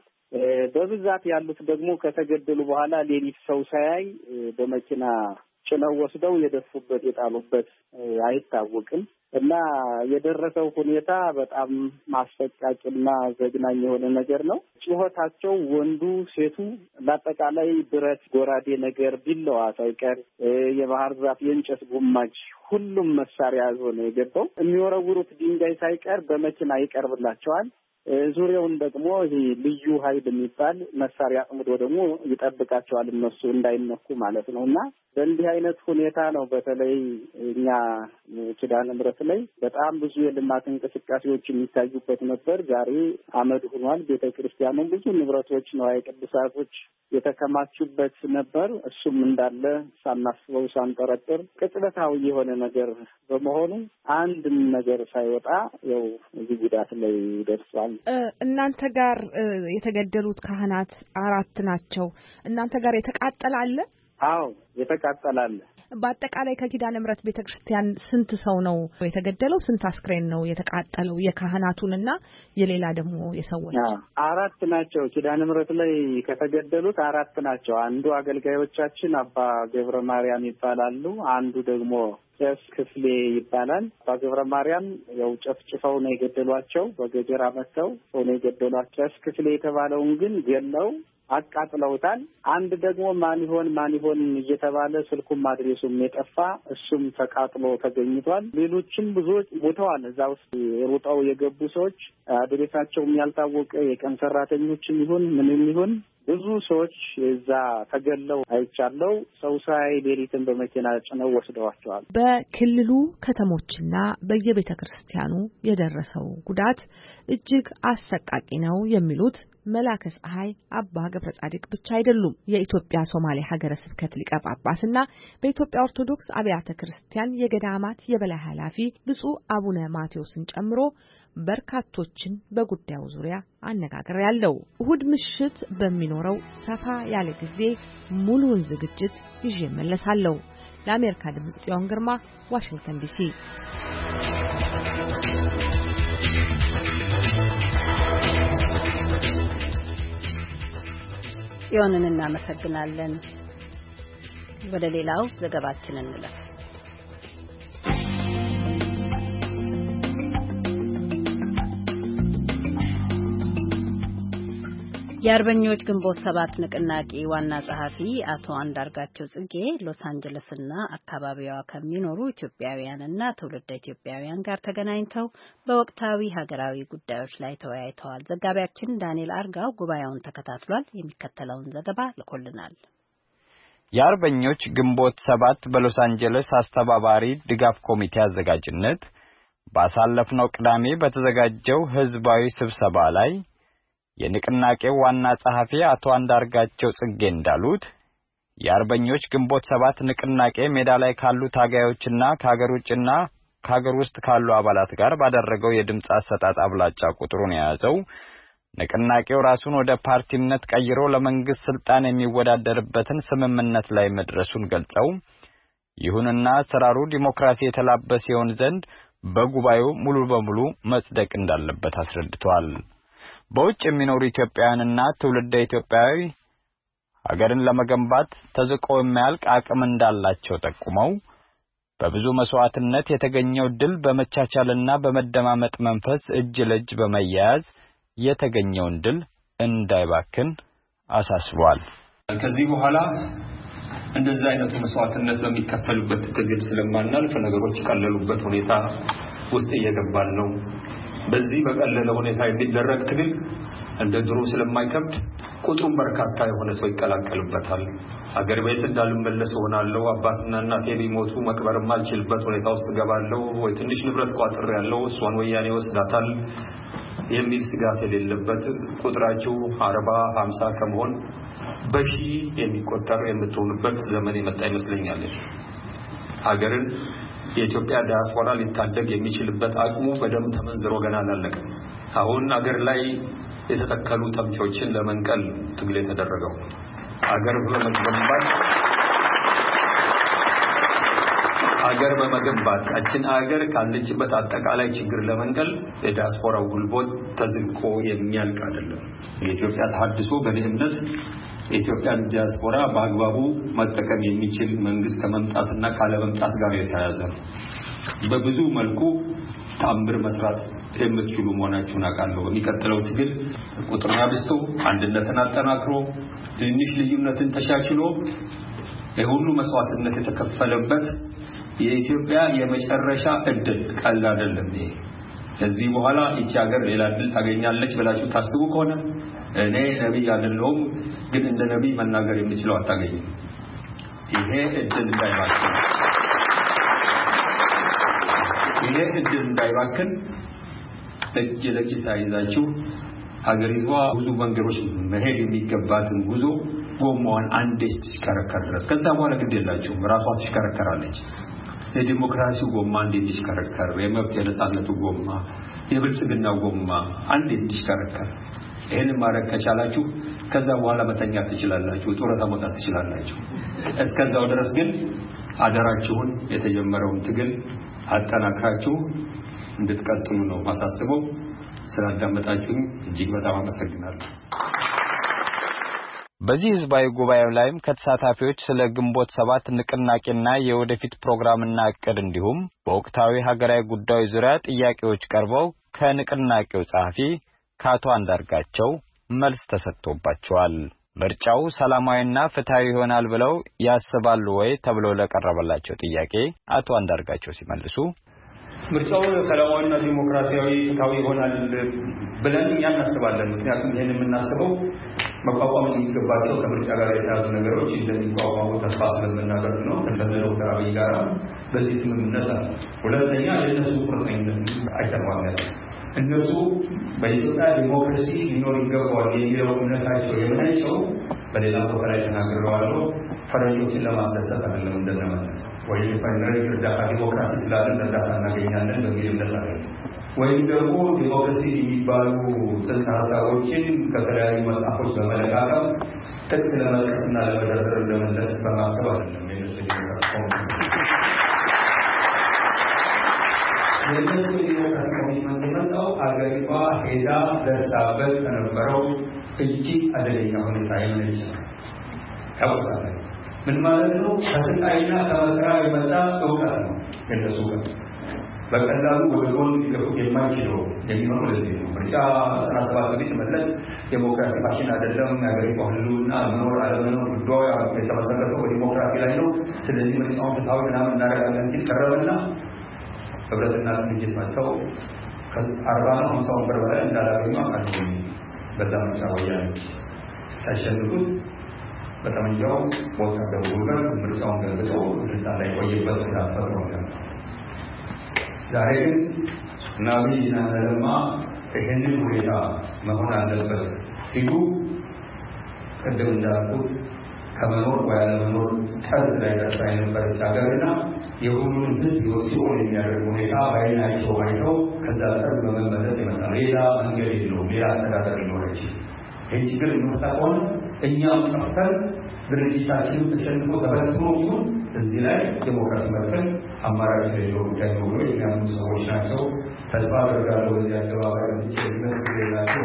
በብዛት ያሉት ደግሞ ከተገደሉ በኋላ ሌሊት ሰው ሳያይ በመኪና ጭነው ወስደው የደፉበት የጣሉበት አይታወቅም እና የደረሰው ሁኔታ በጣም ማስፈቃቂና ዘግናኝ የሆነ ነገር ነው። ጩኸታቸው ወንዱ፣ ሴቱ ለአጠቃላይ ብረት፣ ጎራዴ ነገር ቢለዋ ሳይቀር የባህር ዛፍ፣ የእንጨት ጉማጅ ሁሉም መሳሪያ ያዞ ነው የገባው። የሚወረውሩት ድንጋይ ሳይቀር በመኪና ይቀርብላቸዋል። ዙሪያውን ደግሞ ይሄ ልዩ ኃይል የሚባል መሳሪያ አጥምዶ ደግሞ ይጠብቃቸዋል፣ እነሱ እንዳይነኩ ማለት ነው። እና በእንዲህ አይነት ሁኔታ ነው በተለይ እኛ ኪዳነ ምሕረት ላይ በጣም ብዙ የልማት እንቅስቃሴዎች የሚታዩበት ነበር። ዛሬ አመድ ሆኗል። ቤተ ክርስቲያኑም ብዙ ንብረቶች፣ ንዋየ ቅድሳቶች የተከማቹበት ነበር። እሱም እንዳለ ሳናስበው ሳንጠረጥር ቅጽበታዊ የሆነ ነገር በመሆኑ አንድም ነገር ሳይወጣ ያው እዚህ ጉዳት ላይ ደርሷል። እናንተ ጋር የተገደሉት ካህናት አራት ናቸው። እናንተ ጋር የተቃጠለ አለ? አዎ የተቃጠላል። በአጠቃላይ ከኪዳነ ምሕረት ቤተክርስቲያን ስንት ሰው ነው የተገደለው? ስንት አስክሬን ነው የተቃጠለው? የካህናቱንና የሌላ ደግሞ የሰዎች አራት ናቸው። ኪዳነ ምሕረት ላይ ከተገደሉት አራት ናቸው። አንዱ አገልጋዮቻችን አባ ገብረ ማርያም ይባላሉ። አንዱ ደግሞ ቄስ ክፍሌ ይባላል። አባ ገብረ ማርያም ያው ጨፍጭፈው ነው የገደሏቸው፣ በገጀራ መተው ነው የገደሏቸው። ቄስ ክፍሌ የተባለውን ግን ገለው አቃጥለውታል። አንድ ደግሞ ማን ይሆን ማን ይሆን እየተባለ ስልኩም አድሬሱም የጠፋ እሱም ተቃጥሎ ተገኝቷል። ሌሎችም ብዙዎች ሞተዋል። እዛ ውስጥ ሩጠው የገቡ ሰዎች አድሬሳቸውም ያልታወቀ የቀን ሰራተኞችም ይሁን ምንም ይሁን ብዙ ሰዎች እዛ ተገለው አይቻለው። ሰው ሳይ ሌሊትን በመኪና ጭነው ወስደዋቸዋል። በክልሉ ከተሞችና በየቤተ ክርስቲያኑ የደረሰው ጉዳት እጅግ አሰቃቂ ነው የሚሉት መላከ ፀሐይ አባ ገብረ ጻድቅ ብቻ አይደሉም። የኢትዮጵያ ሶማሌ ሀገረ ስብከት ሊቀ ጳጳስና በኢትዮጵያ ኦርቶዶክስ አብያተ ክርስቲያን የገዳማት የበላይ ኃላፊ ብፁዕ አቡነ ማቴዎስን ጨምሮ በርካቶችን በጉዳዩ ዙሪያ አነጋግሬያለሁ። እሁድ ምሽት በሚኖረው ሰፋ ያለ ጊዜ ሙሉውን ዝግጅት ይዤ እመለሳለሁ። ለአሜሪካ ድምጽ ጽዮን ግርማ፣ ዋሽንግተን ዲሲ። ጽዮንን እናመሰግናለን። ወደ ሌላው ዘገባችን እንለፍ። የአርበኞች ግንቦት ሰባት ንቅናቄ ዋና ጸሐፊ አቶ አንዳርጋቸው ጽጌ ሎስ አንጀለስና አካባቢዋ ከሚኖሩ ኢትዮጵያውያንና ትውልደ ኢትዮጵያውያን ጋር ተገናኝተው በወቅታዊ ሀገራዊ ጉዳዮች ላይ ተወያይተዋል። ዘጋቢያችን ዳንኤል አርጋው ጉባኤውን ተከታትሏል። የሚከተለውን ዘገባ ልኮልናል። የአርበኞች ግንቦት ሰባት በሎስ አንጀለስ አስተባባሪ ድጋፍ ኮሚቴ አዘጋጅነት ባሳለፍነው ቅዳሜ በተዘጋጀው ህዝባዊ ስብሰባ ላይ የንቅናቄው ዋና ጸሐፊ አቶ አንዳርጋቸው ጽጌ እንዳሉት የአርበኞች ግንቦት ሰባት ንቅናቄ ሜዳ ላይ ካሉ ታጋዮችና ከሀገር ውጭና ከሀገር ውስጥ ካሉ አባላት ጋር ባደረገው የድምጽ አሰጣጥ አብላጫ ቁጥሩን የያዘው ንቅናቄው ራሱን ወደ ፓርቲነት ቀይሮ ለመንግስት ስልጣን የሚወዳደርበትን ስምምነት ላይ መድረሱን ገልጸው ይሁንና አሰራሩ ዲሞክራሲ የተላበሰ ይሆን ዘንድ በጉባኤው ሙሉ በሙሉ መጽደቅ እንዳለበት አስረድተዋል። በውጭ የሚኖሩ ኢትዮጵያውያንና ትውልደ ኢትዮጵያዊ ሀገርን ለመገንባት ተዝቆ የሚያልቅ አቅም እንዳላቸው ጠቁመው በብዙ መስዋዕትነት የተገኘው ድል በመቻቻልና በመደማመጥ መንፈስ እጅ ለእጅ በመያያዝ የተገኘውን ድል እንዳይባክን አሳስበዋል። ከዚህ በኋላ እንደዚህ አይነቱ መስዋዕትነት በሚከፈልበት ትግል ስለማናልፍ ነገሮች ቀለሉበት ሁኔታ ውስጥ እየገባን ነው። በዚህ በቀለለ ሁኔታ የሚደረግ ትግል እንደ ድሮ ስለማይከብድ ቁጥሩም በርካታ የሆነ ሰው ይቀላቀልበታል። አገር ቤት እንዳልመለስ ሆናለሁ፣ አባትና እናቴ ቢሞቱ መቅበር ማልችልበት ሁኔታ ውስጥ ገባለሁ፣ ወይ ትንሽ ንብረት ቋጥር ያለው እሷን ወያኔ ወስዳታል የሚል ስጋት የሌለበት ቁጥራቸው አርባ ሃምሳ ከመሆን በሺ የሚቆጠር የምትሆኑበት ዘመን የመጣ ይመስለኛል። ሀገርን የኢትዮጵያ ዲያስፖራ ሊታደግ የሚችልበት አቅሙ በደም ተመንዝሮ ገና አላለቀም። አሁን አገር ላይ የተተከሉ ተምቾችን ለመንቀል ትግል የተደረገው አገር በመገንባት አገር በመገንባት አችን አገር ካለችበት አጠቃላይ ችግር ለመንቀል የዲያስፖራው ጉልቦት ተዝቆ የሚያልቅ አይደለም። የኢትዮጵያ ተሐድሶ በድህነት የኢትዮጵያን ዲያስፖራ በአግባቡ መጠቀም የሚችል መንግስት ከመምጣትና ካለመምጣት ጋር የተያያዘ ነው። በብዙ መልኩ ታምር መስራት የምትችሉ መሆናችሁን አውቃለሁ። የሚቀጥለው ትግል ቁጥሩን አብዝቶ አንድነትን አጠናክሮ ትንሽ ልዩነትን ተሻሽሎ የሁሉ መስዋዕትነት የተከፈለበት የኢትዮጵያ የመጨረሻ እድል ቀላል አይደለም። ከዚህ በኋላ እቺ ሀገር ሌላ እድል ታገኛለች ብላችሁ ታስቡ ከሆነ እኔ ነብይ አይደለሁም፣ ግን እንደ ነብይ መናገር የምችለው አታገኙም። ይሄ እድል እንዳይባክን ይሄ እድል እንዳይባክን እጅ ለእጅ ተያይዛችሁ ሀገሪቷ ብዙ መንገዶች መሄድ የሚገባትን ጉዞ ጎማዋን አንዴ ትሽከረከር ድረስ ከዛ በኋላ ግድ የላችሁም፣ ራሷ ትሽከረከራለች። የዲሞክራሲው ጎማ አንዴ ትሽከረከር፣ የመብት የነጻነቱ ጎማ፣ የብልጽግናው ጎማ አንዴ ትሽከረከር። ይሄን ማድረግ ከቻላችሁ ከዛ በኋላ መተኛ ትችላላችሁ፣ ጡረታ መውጣት ትችላላችሁ። እስከዛው ድረስ ግን አደራችሁን የተጀመረውን ትግል አጠናክራችሁ እንድትቀጥሉ ነው ማሳስበው። ስላዳመጣችሁኝ እጅግ በጣም አመሰግናለሁ። በዚህ ህዝባዊ ጉባኤው ላይም ከተሳታፊዎች ስለ ግንቦት ሰባት ንቅናቄና የወደፊት ፕሮግራምና እቅድ እንዲሁም በወቅታዊ ሀገራዊ ጉዳዮች ዙሪያ ጥያቄዎች ቀርበው ከንቅናቄው ጸሐፊ ከአቶ አንዳርጋቸው መልስ ተሰጥቶባቸዋል። ምርጫው ሰላማዊና ፍትሃዊ ይሆናል ብለው ያስባሉ ወይ ተብሎ ለቀረበላቸው ጥያቄ አቶ አንዳርጋቸው ሲመልሱ ምርጫው ሰላማዊና ዲሞክራሲያዊ ፍትሃዊ ይሆናል ብለን እኛ እናስባለን። ምክንያቱም ይሄን የምናስበው መቋቋም የሚገባቸው ከምርጫ ጋር የተያዙ ነገሮች እንደሚቋቋሙ ተስፋ ስለምናደርግ ነው። ከዶክተር አብይ ጋር በዚህ ስምምነት አለ። ሁለተኛ የእነሱ ቁርጠኝነት አይተማመን እነሱ በኢትዮጵያ ዲሞክራሲ ሊኖር ይገባዋል የሚለው እምነታቸው የመነጨው በሌላ ቦታ ላይ ተናግረዋል። ፈረንጆችን ለማስደሰት አይደለም እንደነመለስ ወይ ፈረንጆች እርዳታ ዲሞክራሲ ስላለ እርዳታ እናገኛለን በሚል እምነት አይደለም። ወይም ደግሞ ዲሞክራሲ የሚባሉ ጽንሰ ሀሳቦችን ከተለያዩ መጽሐፎች በመለቃቀም ጥቅስ ለመጥቀስና ለመደርደር እንደመለስ በማሰብ አይደለም። የነሱ ዲሞክራሲ የነሱ ዲሞክራሲ ኮሚትመንት የመጣው አገሪቷ ሄዳ ደርሳበት ከነበረው እጅግ አደገኛ ሁኔታ የመነጨ ነው። ያውቃል ምን ማለት ነው? ከስቃይና ከመከራ የመጣ እውቀት ነው። የነሱ በቀላሉ ወደ ጎን ሊገፉ የማይችሉ የሚሆኑ ለዚህ ነው። ምርጫ አስራ ሰባት ቤት መለስ ዴሞክራሲ ፋሽን አይደለም። የሀገሪቱ ህልውና መኖር አለመኖር ጉዳዩ የተመሰረተው በዲሞክራሲ ላይ ነው። ስለዚህ ምርጫውን ፍትሃዊ ምናምን እናደርጋለን ሲል ቀረበና ህብረትና ድርጅት መጥተው ከአርባ ነው ሀምሳ ወንበር በላይ እንዳላገኙ አቃሉ። በዛ ምርጫ ወያኔ ሳይሸንፉት በጠመንጃው በወታደሩ ጉልበት ምርጫውን ገልብጦ ስልጣን ላይ ቆየበት ተፈጥሮ ነው። ዛሬ ግን ናቢና ለማ ይህንን ሁኔታ መሆን አለበት ሲሉ ቅድም እንዳልኩት ከመኖር ወያለ መኖር ጠርዝ ላይ ደርሳ የነበረች ሀገርና የሁሉንም ህዝብ ሲሆን የሚያደርግ ሁኔታ በዓይናቸው አይተው ከዛ ጠርዝ በመመለስ የመጣ ሌላ መንገድ የለውም። ሌላ አስተዳደር ሊኖረች ይህ ችግር የሚመጣ ከሆነ እኛም ጠፍተን ድርጅታችን ተሸንፎ ተበትኖ ይሁን እዚህ ላይ ዲሞክራሲ መጥተን አማራጭ የሌለው ጉዳይ ነው ብሎ የሚያምኑ ሰዎች ናቸው። ተስፋ አደርጋለሁ በዚህ አደባባይ የሚመስላቸው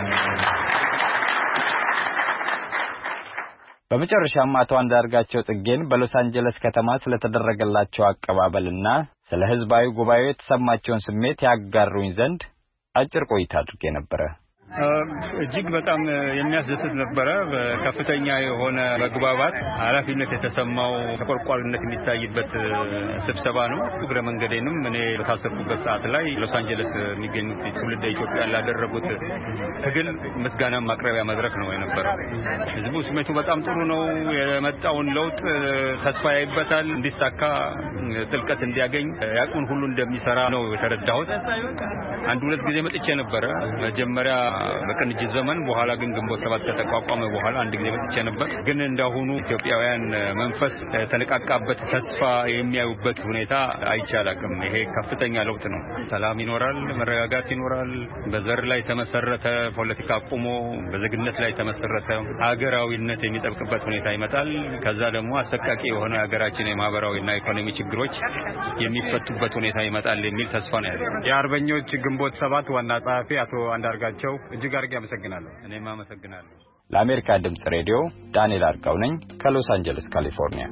በመጨረሻም አቶ አንዳርጋቸው ጽጌን በሎስ አንጀለስ ከተማ ስለተደረገላቸው አቀባበልና ስለ ህዝባዊ ጉባኤው የተሰማቸውን ስሜት ያጋሩኝ ዘንድ አጭር ቆይታ አድርጌ ነበር። እጅግ በጣም የሚያስደስት ነበር። ከፍተኛ የሆነ መግባባት ኃላፊነት የተሰማው ተቆርቋሪነት የሚታይበት ስብሰባ ነው። እግረ መንገዴንም እኔ በታሰርኩበት ሰዓት ላይ ሎስ አንጀለስ የሚገኙት ትውልደ ኢትዮጵያ ላደረጉት ትግል ምስጋና ማቅረቢያ መድረክ ነው የነበረው። ህዝቡ ስሜቱ በጣም ጥሩ ነው። የመጣውን ለውጥ ተስፋ ያይበታል። እንዲሳካ ጥልቀት እንዲያገኝ ያቁን ሁሉ እንደሚሰራ ነው የተረዳሁት። አንድ ሁለት ጊዜ መጥቼ ነበር። መጀመሪያ በቅንጅት ዘመን በኋላ ግን ግንቦት ሰባት ከተቋቋመ በኋላ አንድ ጊዜ መጥቼ ነበር። ግን እንደሆኑ ኢትዮጵያውያን መንፈስ ተነቃቃበት ተስፋ የሚያዩበት ሁኔታ አይቻላልም። ይሄ ከፍተኛ ለውጥ ነው። ሰላም ይኖራል፣ መረጋጋት ይኖራል። በዘር ላይ ተመሰረተ ፖለቲካ ቆሞ በዜግነት ላይ ተመሰረተ ሀገራዊነት የሚጠብቅበት ሁኔታ ይመጣል። ከዛ ደግሞ አሰቃቂ የሆነ ሀገራችን የማህበራዊና ኢኮኖሚ ችግሮች የሚፈቱበት ሁኔታ ይመጣል የሚል ተስፋ ነው ያለው። የአርበኞች ግንቦት ሰባት ዋና ጸሐፊ አቶ አንዳርጋቸው እጅግ አድርጌ አመሰግናለሁ። እኔም አመሰግናለሁ። ለአሜሪካ ድምጽ ሬዲዮ ዳንኤል አርጋው ነኝ ከሎስ አንጀለስ ካሊፎርኒያ።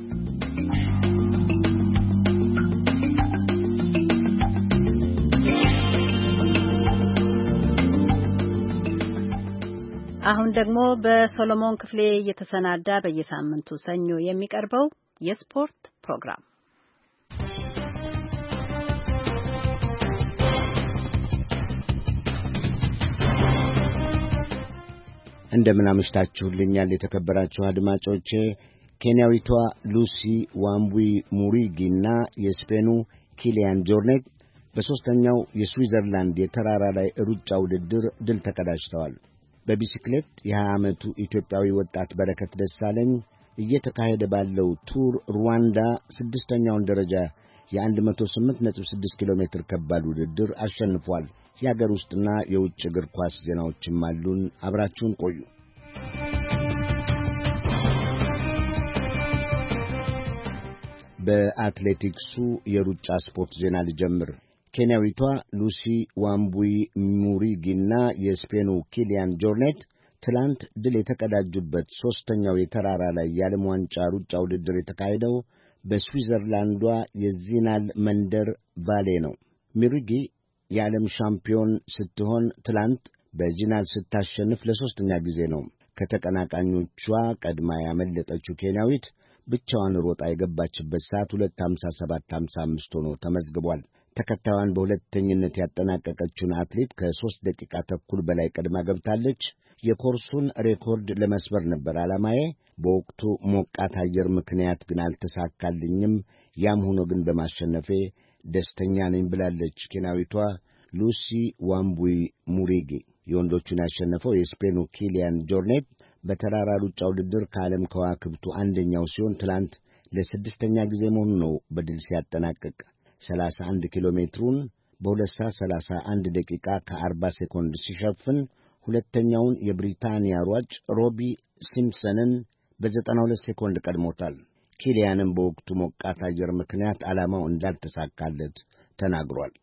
አሁን ደግሞ በሶሎሞን ክፍሌ እየተሰናዳ በየሳምንቱ ሰኞ የሚቀርበው የስፖርት ፕሮግራም እንደምን አመሽታችሁልኛል የተከበራችሁ አድማጮቼ። ኬንያዊቷ ሉሲ ዋምቡይ ሙሪጊና የስፔኑ ኪሊያን ጆርኔት በሦስተኛው የስዊዘርላንድ የተራራ ላይ ሩጫ ውድድር ድል ተቀዳጅተዋል። በቢሲክሌት የሀያ ዓመቱ ኢትዮጵያዊ ወጣት በረከት ደሳለኝ እየተካሄደ ባለው ቱር ሩዋንዳ ስድስተኛውን ደረጃ የአንድ መቶ ስምንት ነጥብ ስድስት ኪሎ ሜትር ከባድ ውድድር አሸንፏል። የአገር ውስጥና የውጭ እግር ኳስ ዜናዎችም አሉን። አብራችሁን ቆዩ። በአትሌቲክሱ የሩጫ ስፖርት ዜና ልጀምር። ኬንያዊቷ ሉሲ ዋምቡይ ሙሪጊና የስፔኑ ኪሊያን ጆርኔት ትላንት ድል የተቀዳጁበት ሦስተኛው የተራራ ላይ የዓለም ዋንጫ ሩጫ ውድድር የተካሄደው በስዊዘርላንዷ የዚናል መንደር ቫሌ ነው። ሙሪጊ የዓለም ሻምፒዮን ስትሆን ትላንት በጂናል ስታሸንፍ ለሦስተኛ ጊዜ ነው። ከተቀናቃኞቿ ቀድማ ያመለጠችው ኬንያዊት ብቻዋን ሮጣ የገባችበት ሰዓት ሁለት ሃምሳ ሰባት ሃምሳ አምስት ሆኖ ተመዝግቧል። ተከታዩን በሁለተኝነት ያጠናቀቀችውን አትሌት ከሦስት ደቂቃ ተኩል በላይ ቀድማ ገብታለች። የኮርሱን ሬኮርድ ለመስበር ነበር ዓላማዬ። በወቅቱ ሞቃት አየር ምክንያት ግን አልተሳካልኝም። ያም ሆኖ ግን በማሸነፌ ደስተኛ ነኝ ብላለች ኬንያዊቷ ሉሲ ዋምቡይ ሙሪጊ። የወንዶቹን ያሸነፈው የስፔኑ ኪሊያን ጆርኔት በተራራ ሩጫ ውድድር ከዓለም ከዋክብቱ አንደኛው ሲሆን ትላንት ለስድስተኛ ጊዜ መሆኑ ነው በድል ሲያጠናቅቅ ሰላሳ አንድ ኪሎ ሜትሩን በሁለት ሰዓት ሰላሳ አንድ ደቂቃ ከአርባ ሴኮንድ ሲሸፍን ሁለተኛውን የብሪታንያ ሯጭ ሮቢ ሲምፕሰንን በዘጠና ሁለት ሴኮንድ ቀድሞታል። ኪሊያንም በወቅቱ ሞቃት አየር ምክንያት ዓላማው እንዳልተሳካለት ተናግሯል።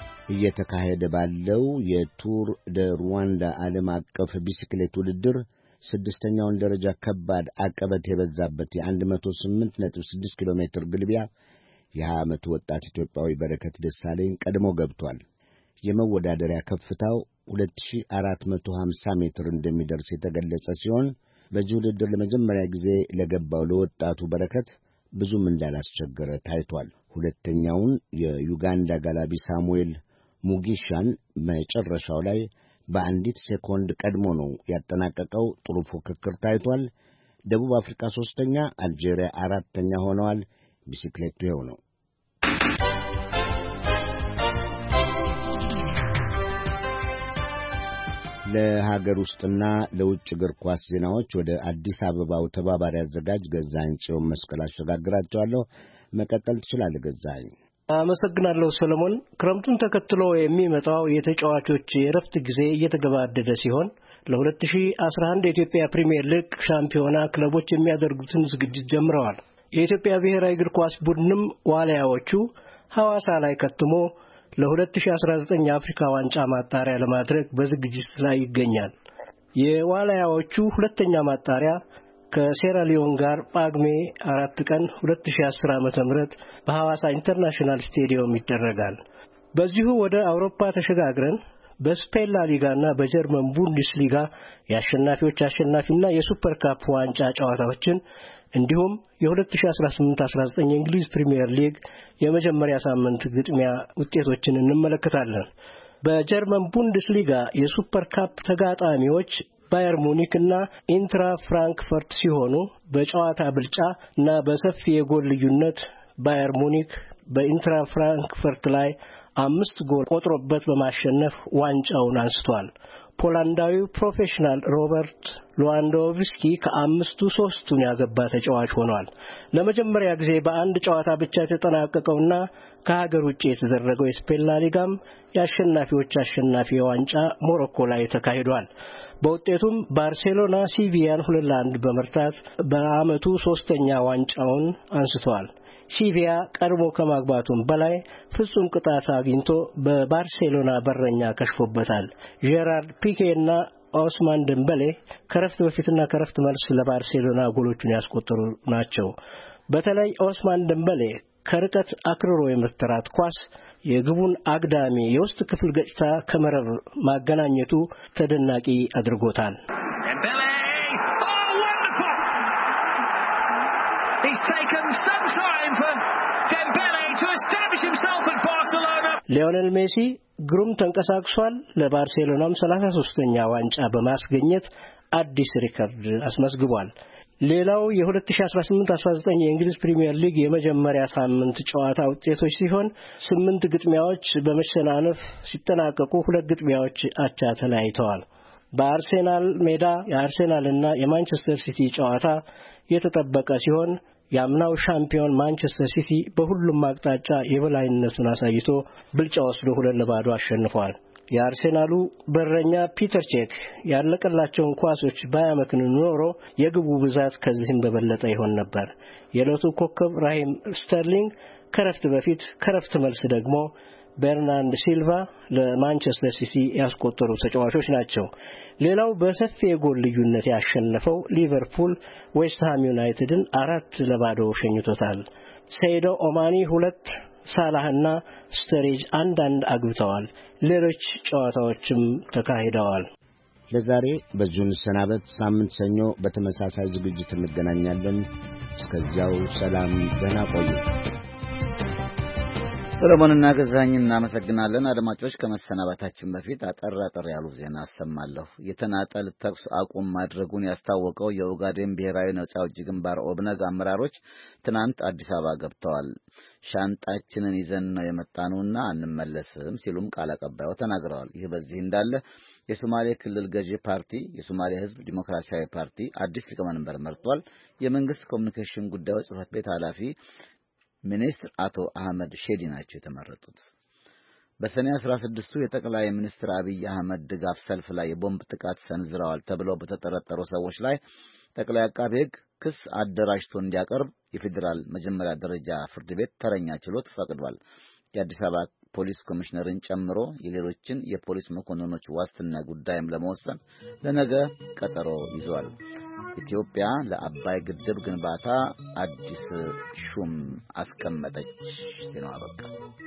እየተካሄደ ባለው የቱር ደ ሩዋንዳ ዓለም አቀፍ ቢሲክሌት ውድድር ስድስተኛውን ደረጃ ከባድ አቀበት የበዛበት የአንድ መቶ ስምንት ነጥብ ስድስት ኪሎ ሜትር ግልቢያ የሀያ ዓመቱ ወጣት ኢትዮጵያዊ በረከት ደሳለኝ ቀድሞ ገብቷል። የመወዳደሪያ ከፍታው ሁለት ሺህ አራት መቶ ሀምሳ ሜትር እንደሚደርስ የተገለጸ ሲሆን በዚህ ውድድር ለመጀመሪያ ጊዜ ለገባው ለወጣቱ በረከት ብዙም እንዳላስቸገረ ታይቷል። ሁለተኛውን የዩጋንዳ ጋላቢ ሳሙኤል ሙጊሻን መጨረሻው ላይ በአንዲት ሴኮንድ ቀድሞ ነው ያጠናቀቀው። ጥሩ ፉክክር ታይቷል። ደቡብ አፍሪካ ሶስተኛ፣ አልጄሪያ አራተኛ ሆነዋል። ቢሲክሌቱ ይኸው ነው። ለሀገር ውስጥና ለውጭ እግር ኳስ ዜናዎች ወደ አዲስ አበባው ተባባሪ አዘጋጅ ገዛኸኝ ጽዮን መስቀል አሸጋግራቸዋለሁ። መቀጠል ትችላለህ ገዛኸኝ። አመሰግናለሁ ሰለሞን። ክረምቱን ተከትሎ የሚመጣው የተጫዋቾች የእረፍት ጊዜ እየተገባደደ ሲሆን ለ2011 የኢትዮጵያ ፕሪሚየር ሊግ ሻምፒዮና ክለቦች የሚያደርጉትን ዝግጅት ጀምረዋል። የኢትዮጵያ ብሔራዊ እግር ኳስ ቡድንም ዋልያዎቹ ሐዋሳ ላይ ከትሞ ለ2019 የአፍሪካ ዋንጫ ማጣሪያ ለማድረግ በዝግጅት ላይ ይገኛል። የዋልያዎቹ ሁለተኛ ማጣሪያ ከሴራሊዮን ጋር ጳጉሜ አራት ቀን ሁለት ሺህ አስር ዓመተ ምህረት በሐዋሳ ኢንተርናሽናል ስቴዲየም ይደረጋል። በዚሁ ወደ አውሮፓ ተሸጋግረን በስፔን ላ ሊጋና በጀርመን ቡንደስሊጋ የአሸናፊዎች አሸናፊና የሱፐር ካፕ ዋንጫ ጨዋታዎችን እንዲሁም የ2018 አስራ ዘጠኝ የእንግሊዝ ፕሪሚየር ሊግ የመጀመሪያ ሳምንት ግጥሚያ ውጤቶችን እንመለከታለን። በጀርመን ቡንደስሊጋ የሱፐር ካፕ ተጋጣሚዎች ባየር ሙኒክ እና ኢንትራ ፍራንክፈርት ሲሆኑ በጨዋታ ብልጫ እና በሰፊ የጎል ልዩነት ባየር ሙኒክ በኢንትራ ፍራንክፈርት ላይ አምስት ጎል ቆጥሮበት በማሸነፍ ዋንጫውን አንስቷል። ፖላንዳዊው ፕሮፌሽናል ሮበርት ሉዋንዶቭስኪ ከአምስቱ ሶስቱን ያገባ ተጫዋች ሆኗል። ለመጀመሪያ ጊዜ በአንድ ጨዋታ ብቻ የተጠናቀቀውና ከሀገር ውጭ የተደረገው የስፔን ላ ሊጋም የአሸናፊዎች አሸናፊ ዋንጫ ሞሮኮ ላይ ተካሂዷል። በውጤቱም ባርሴሎና ሲቪያን ሁለት ለአንድ በመርታት በአመቱ ሶስተኛ ዋንጫውን አንስቷል። ሲቪያ ቀድሞ ከማግባቱም በላይ ፍጹም ቅጣት አግኝቶ በባርሴሎና በረኛ ከሽፎበታል። ጄራርድ ፒኬና ኦስማን ደምበሌ ከረፍት በፊትና ከረፍት መልስ ለባርሴሎና ጎሎቹን ያስቆጠሩ ናቸው። በተለይ ኦስማን ደምበሌ ከርቀት አክርሮ የመተራት ኳስ የግቡን አግዳሚ የውስጥ ክፍል ገጽታ ከመረብ ማገናኘቱ ተደናቂ አድርጎታል። He's taken some time for Dembele to establish himself at Barcelona. ሊዮኔል ሜሲ ግሩም ተንቀሳቅሷል። ለባርሴሎናም ሰላሳ ሶስተኛ ዋንጫ በማስገኘት አዲስ ሪከርድ አስመዝግቧል። ሌላው የ2018 አስራ ዘጠኝ የእንግሊዝ ፕሪሚየር ሊግ የመጀመሪያ ሳምንት ጨዋታ ውጤቶች ሲሆን ስምንት ግጥሚያዎች በመሸናነፍ ሲጠናቀቁ ሁለት ግጥሚያዎች አቻ ተለያይተዋል። በአርሴናል ሜዳ የአርሴናልና የማንቸስተር ሲቲ ጨዋታ የተጠበቀ ሲሆን የአምናው ሻምፒዮን ማንቸስተር ሲቲ በሁሉም አቅጣጫ የበላይነቱን አሳይቶ ብልጫ ወስዶ ሁለት ለባዶ አሸንፏል። የአርሴናሉ በረኛ ፒተር ቼክ ያለቀላቸውን ኳሶች ባያመክን ኖሮ የግቡ ብዛት ከዚህም በበለጠ ይሆን ነበር። የዕለቱ ኮከብ ራሂም ስተርሊንግ ከረፍት በፊት ከረፍት መልስ ደግሞ በርናንድ ሲልቫ ለማንቸስተር ሲቲ ያስቆጠሩ ተጫዋቾች ናቸው። ሌላው በሰፊ የጎል ልዩነት ያሸነፈው ሊቨርፑል ዌስት ሃም ዩናይትድን አራት ለባዶ ሸኝቶታል። ሰይዶ ኦማኒ ሁለት፣ ሳላህና ስተሪጅ አንዳንድ አግብተዋል። ሌሎች ጨዋታዎችም ተካሂደዋል። ለዛሬ በዚሁ እንሰናበት። ሳምንት ሰኞ በተመሳሳይ ዝግጅት እንገናኛለን። እስከዚያው ሰላም፣ ደህና ቆዩ። ሰለሞንና ገዛኸኝ እናመሰግናለን። አድማጮች ከመሰናበታችን በፊት አጠር አጠር ያሉ ዜና አሰማለሁ። የተናጠል ተኩስ አቁም ማድረጉን ያስታወቀው የኦጋዴን ብሔራዊ ነጻ አውጪ ግንባር ኦብነግ አመራሮች ትናንት አዲስ አበባ ገብተዋል። ሻንጣችንን ይዘን ነው የመጣነውና አንመለስም ሲሉም ቃል አቀባዩ ተናግረዋል። ይህ በዚህ እንዳለ የሶማሌ ክልል ገዢ ፓርቲ የሶማሌ ሕዝብ ዲሞክራሲያዊ ፓርቲ አዲስ ሊቀመንበር መርጧል። የመንግስት ኮሚኒኬሽን ጉዳዮች ጽሕፈት ቤት ኃላፊ ሚኒስትር አቶ አህመድ ሼዲ ናቸው የተመረጡት። በሰኔ አስራ ስድስቱ የጠቅላይ ሚኒስትር አብይ አህመድ ድጋፍ ሰልፍ ላይ የቦምብ ጥቃት ሰንዝረዋል ተብለው በተጠረጠሩ ሰዎች ላይ ጠቅላይ አቃቤ ሕግ ክስ አደራጅቶ እንዲያቀርብ የፌዴራል መጀመሪያ ደረጃ ፍርድ ቤት ተረኛ ችሎት ፈቅዷል። የአዲስ አበባ የፖሊስ ኮሚሽነርን ጨምሮ የሌሎችን የፖሊስ መኮንኖች ዋስትና ጉዳይም ለመወሰን ለነገ ቀጠሮ ይዟል። ኢትዮጵያ ለአባይ ግድብ ግንባታ አዲስ ሹም አስቀመጠች። ዜናው አበቃ።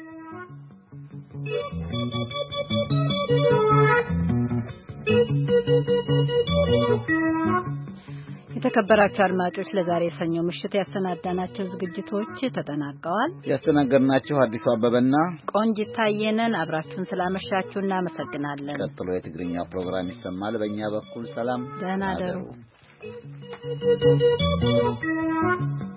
የተከበራችሁ አድማጮች ለዛሬ ሰኞ ምሽት ያሰናዳናቸው ዝግጅቶች ተጠናቀዋል። ያስተናገድናችሁ አዲሱ አበበና ቆንጂት ታየነን አብራችሁን ስላመሻችሁ እናመሰግናለን። ቀጥሎ የትግርኛ ፕሮግራም ይሰማል። በእኛ በኩል ሰላም፣ ደህና ደሩ።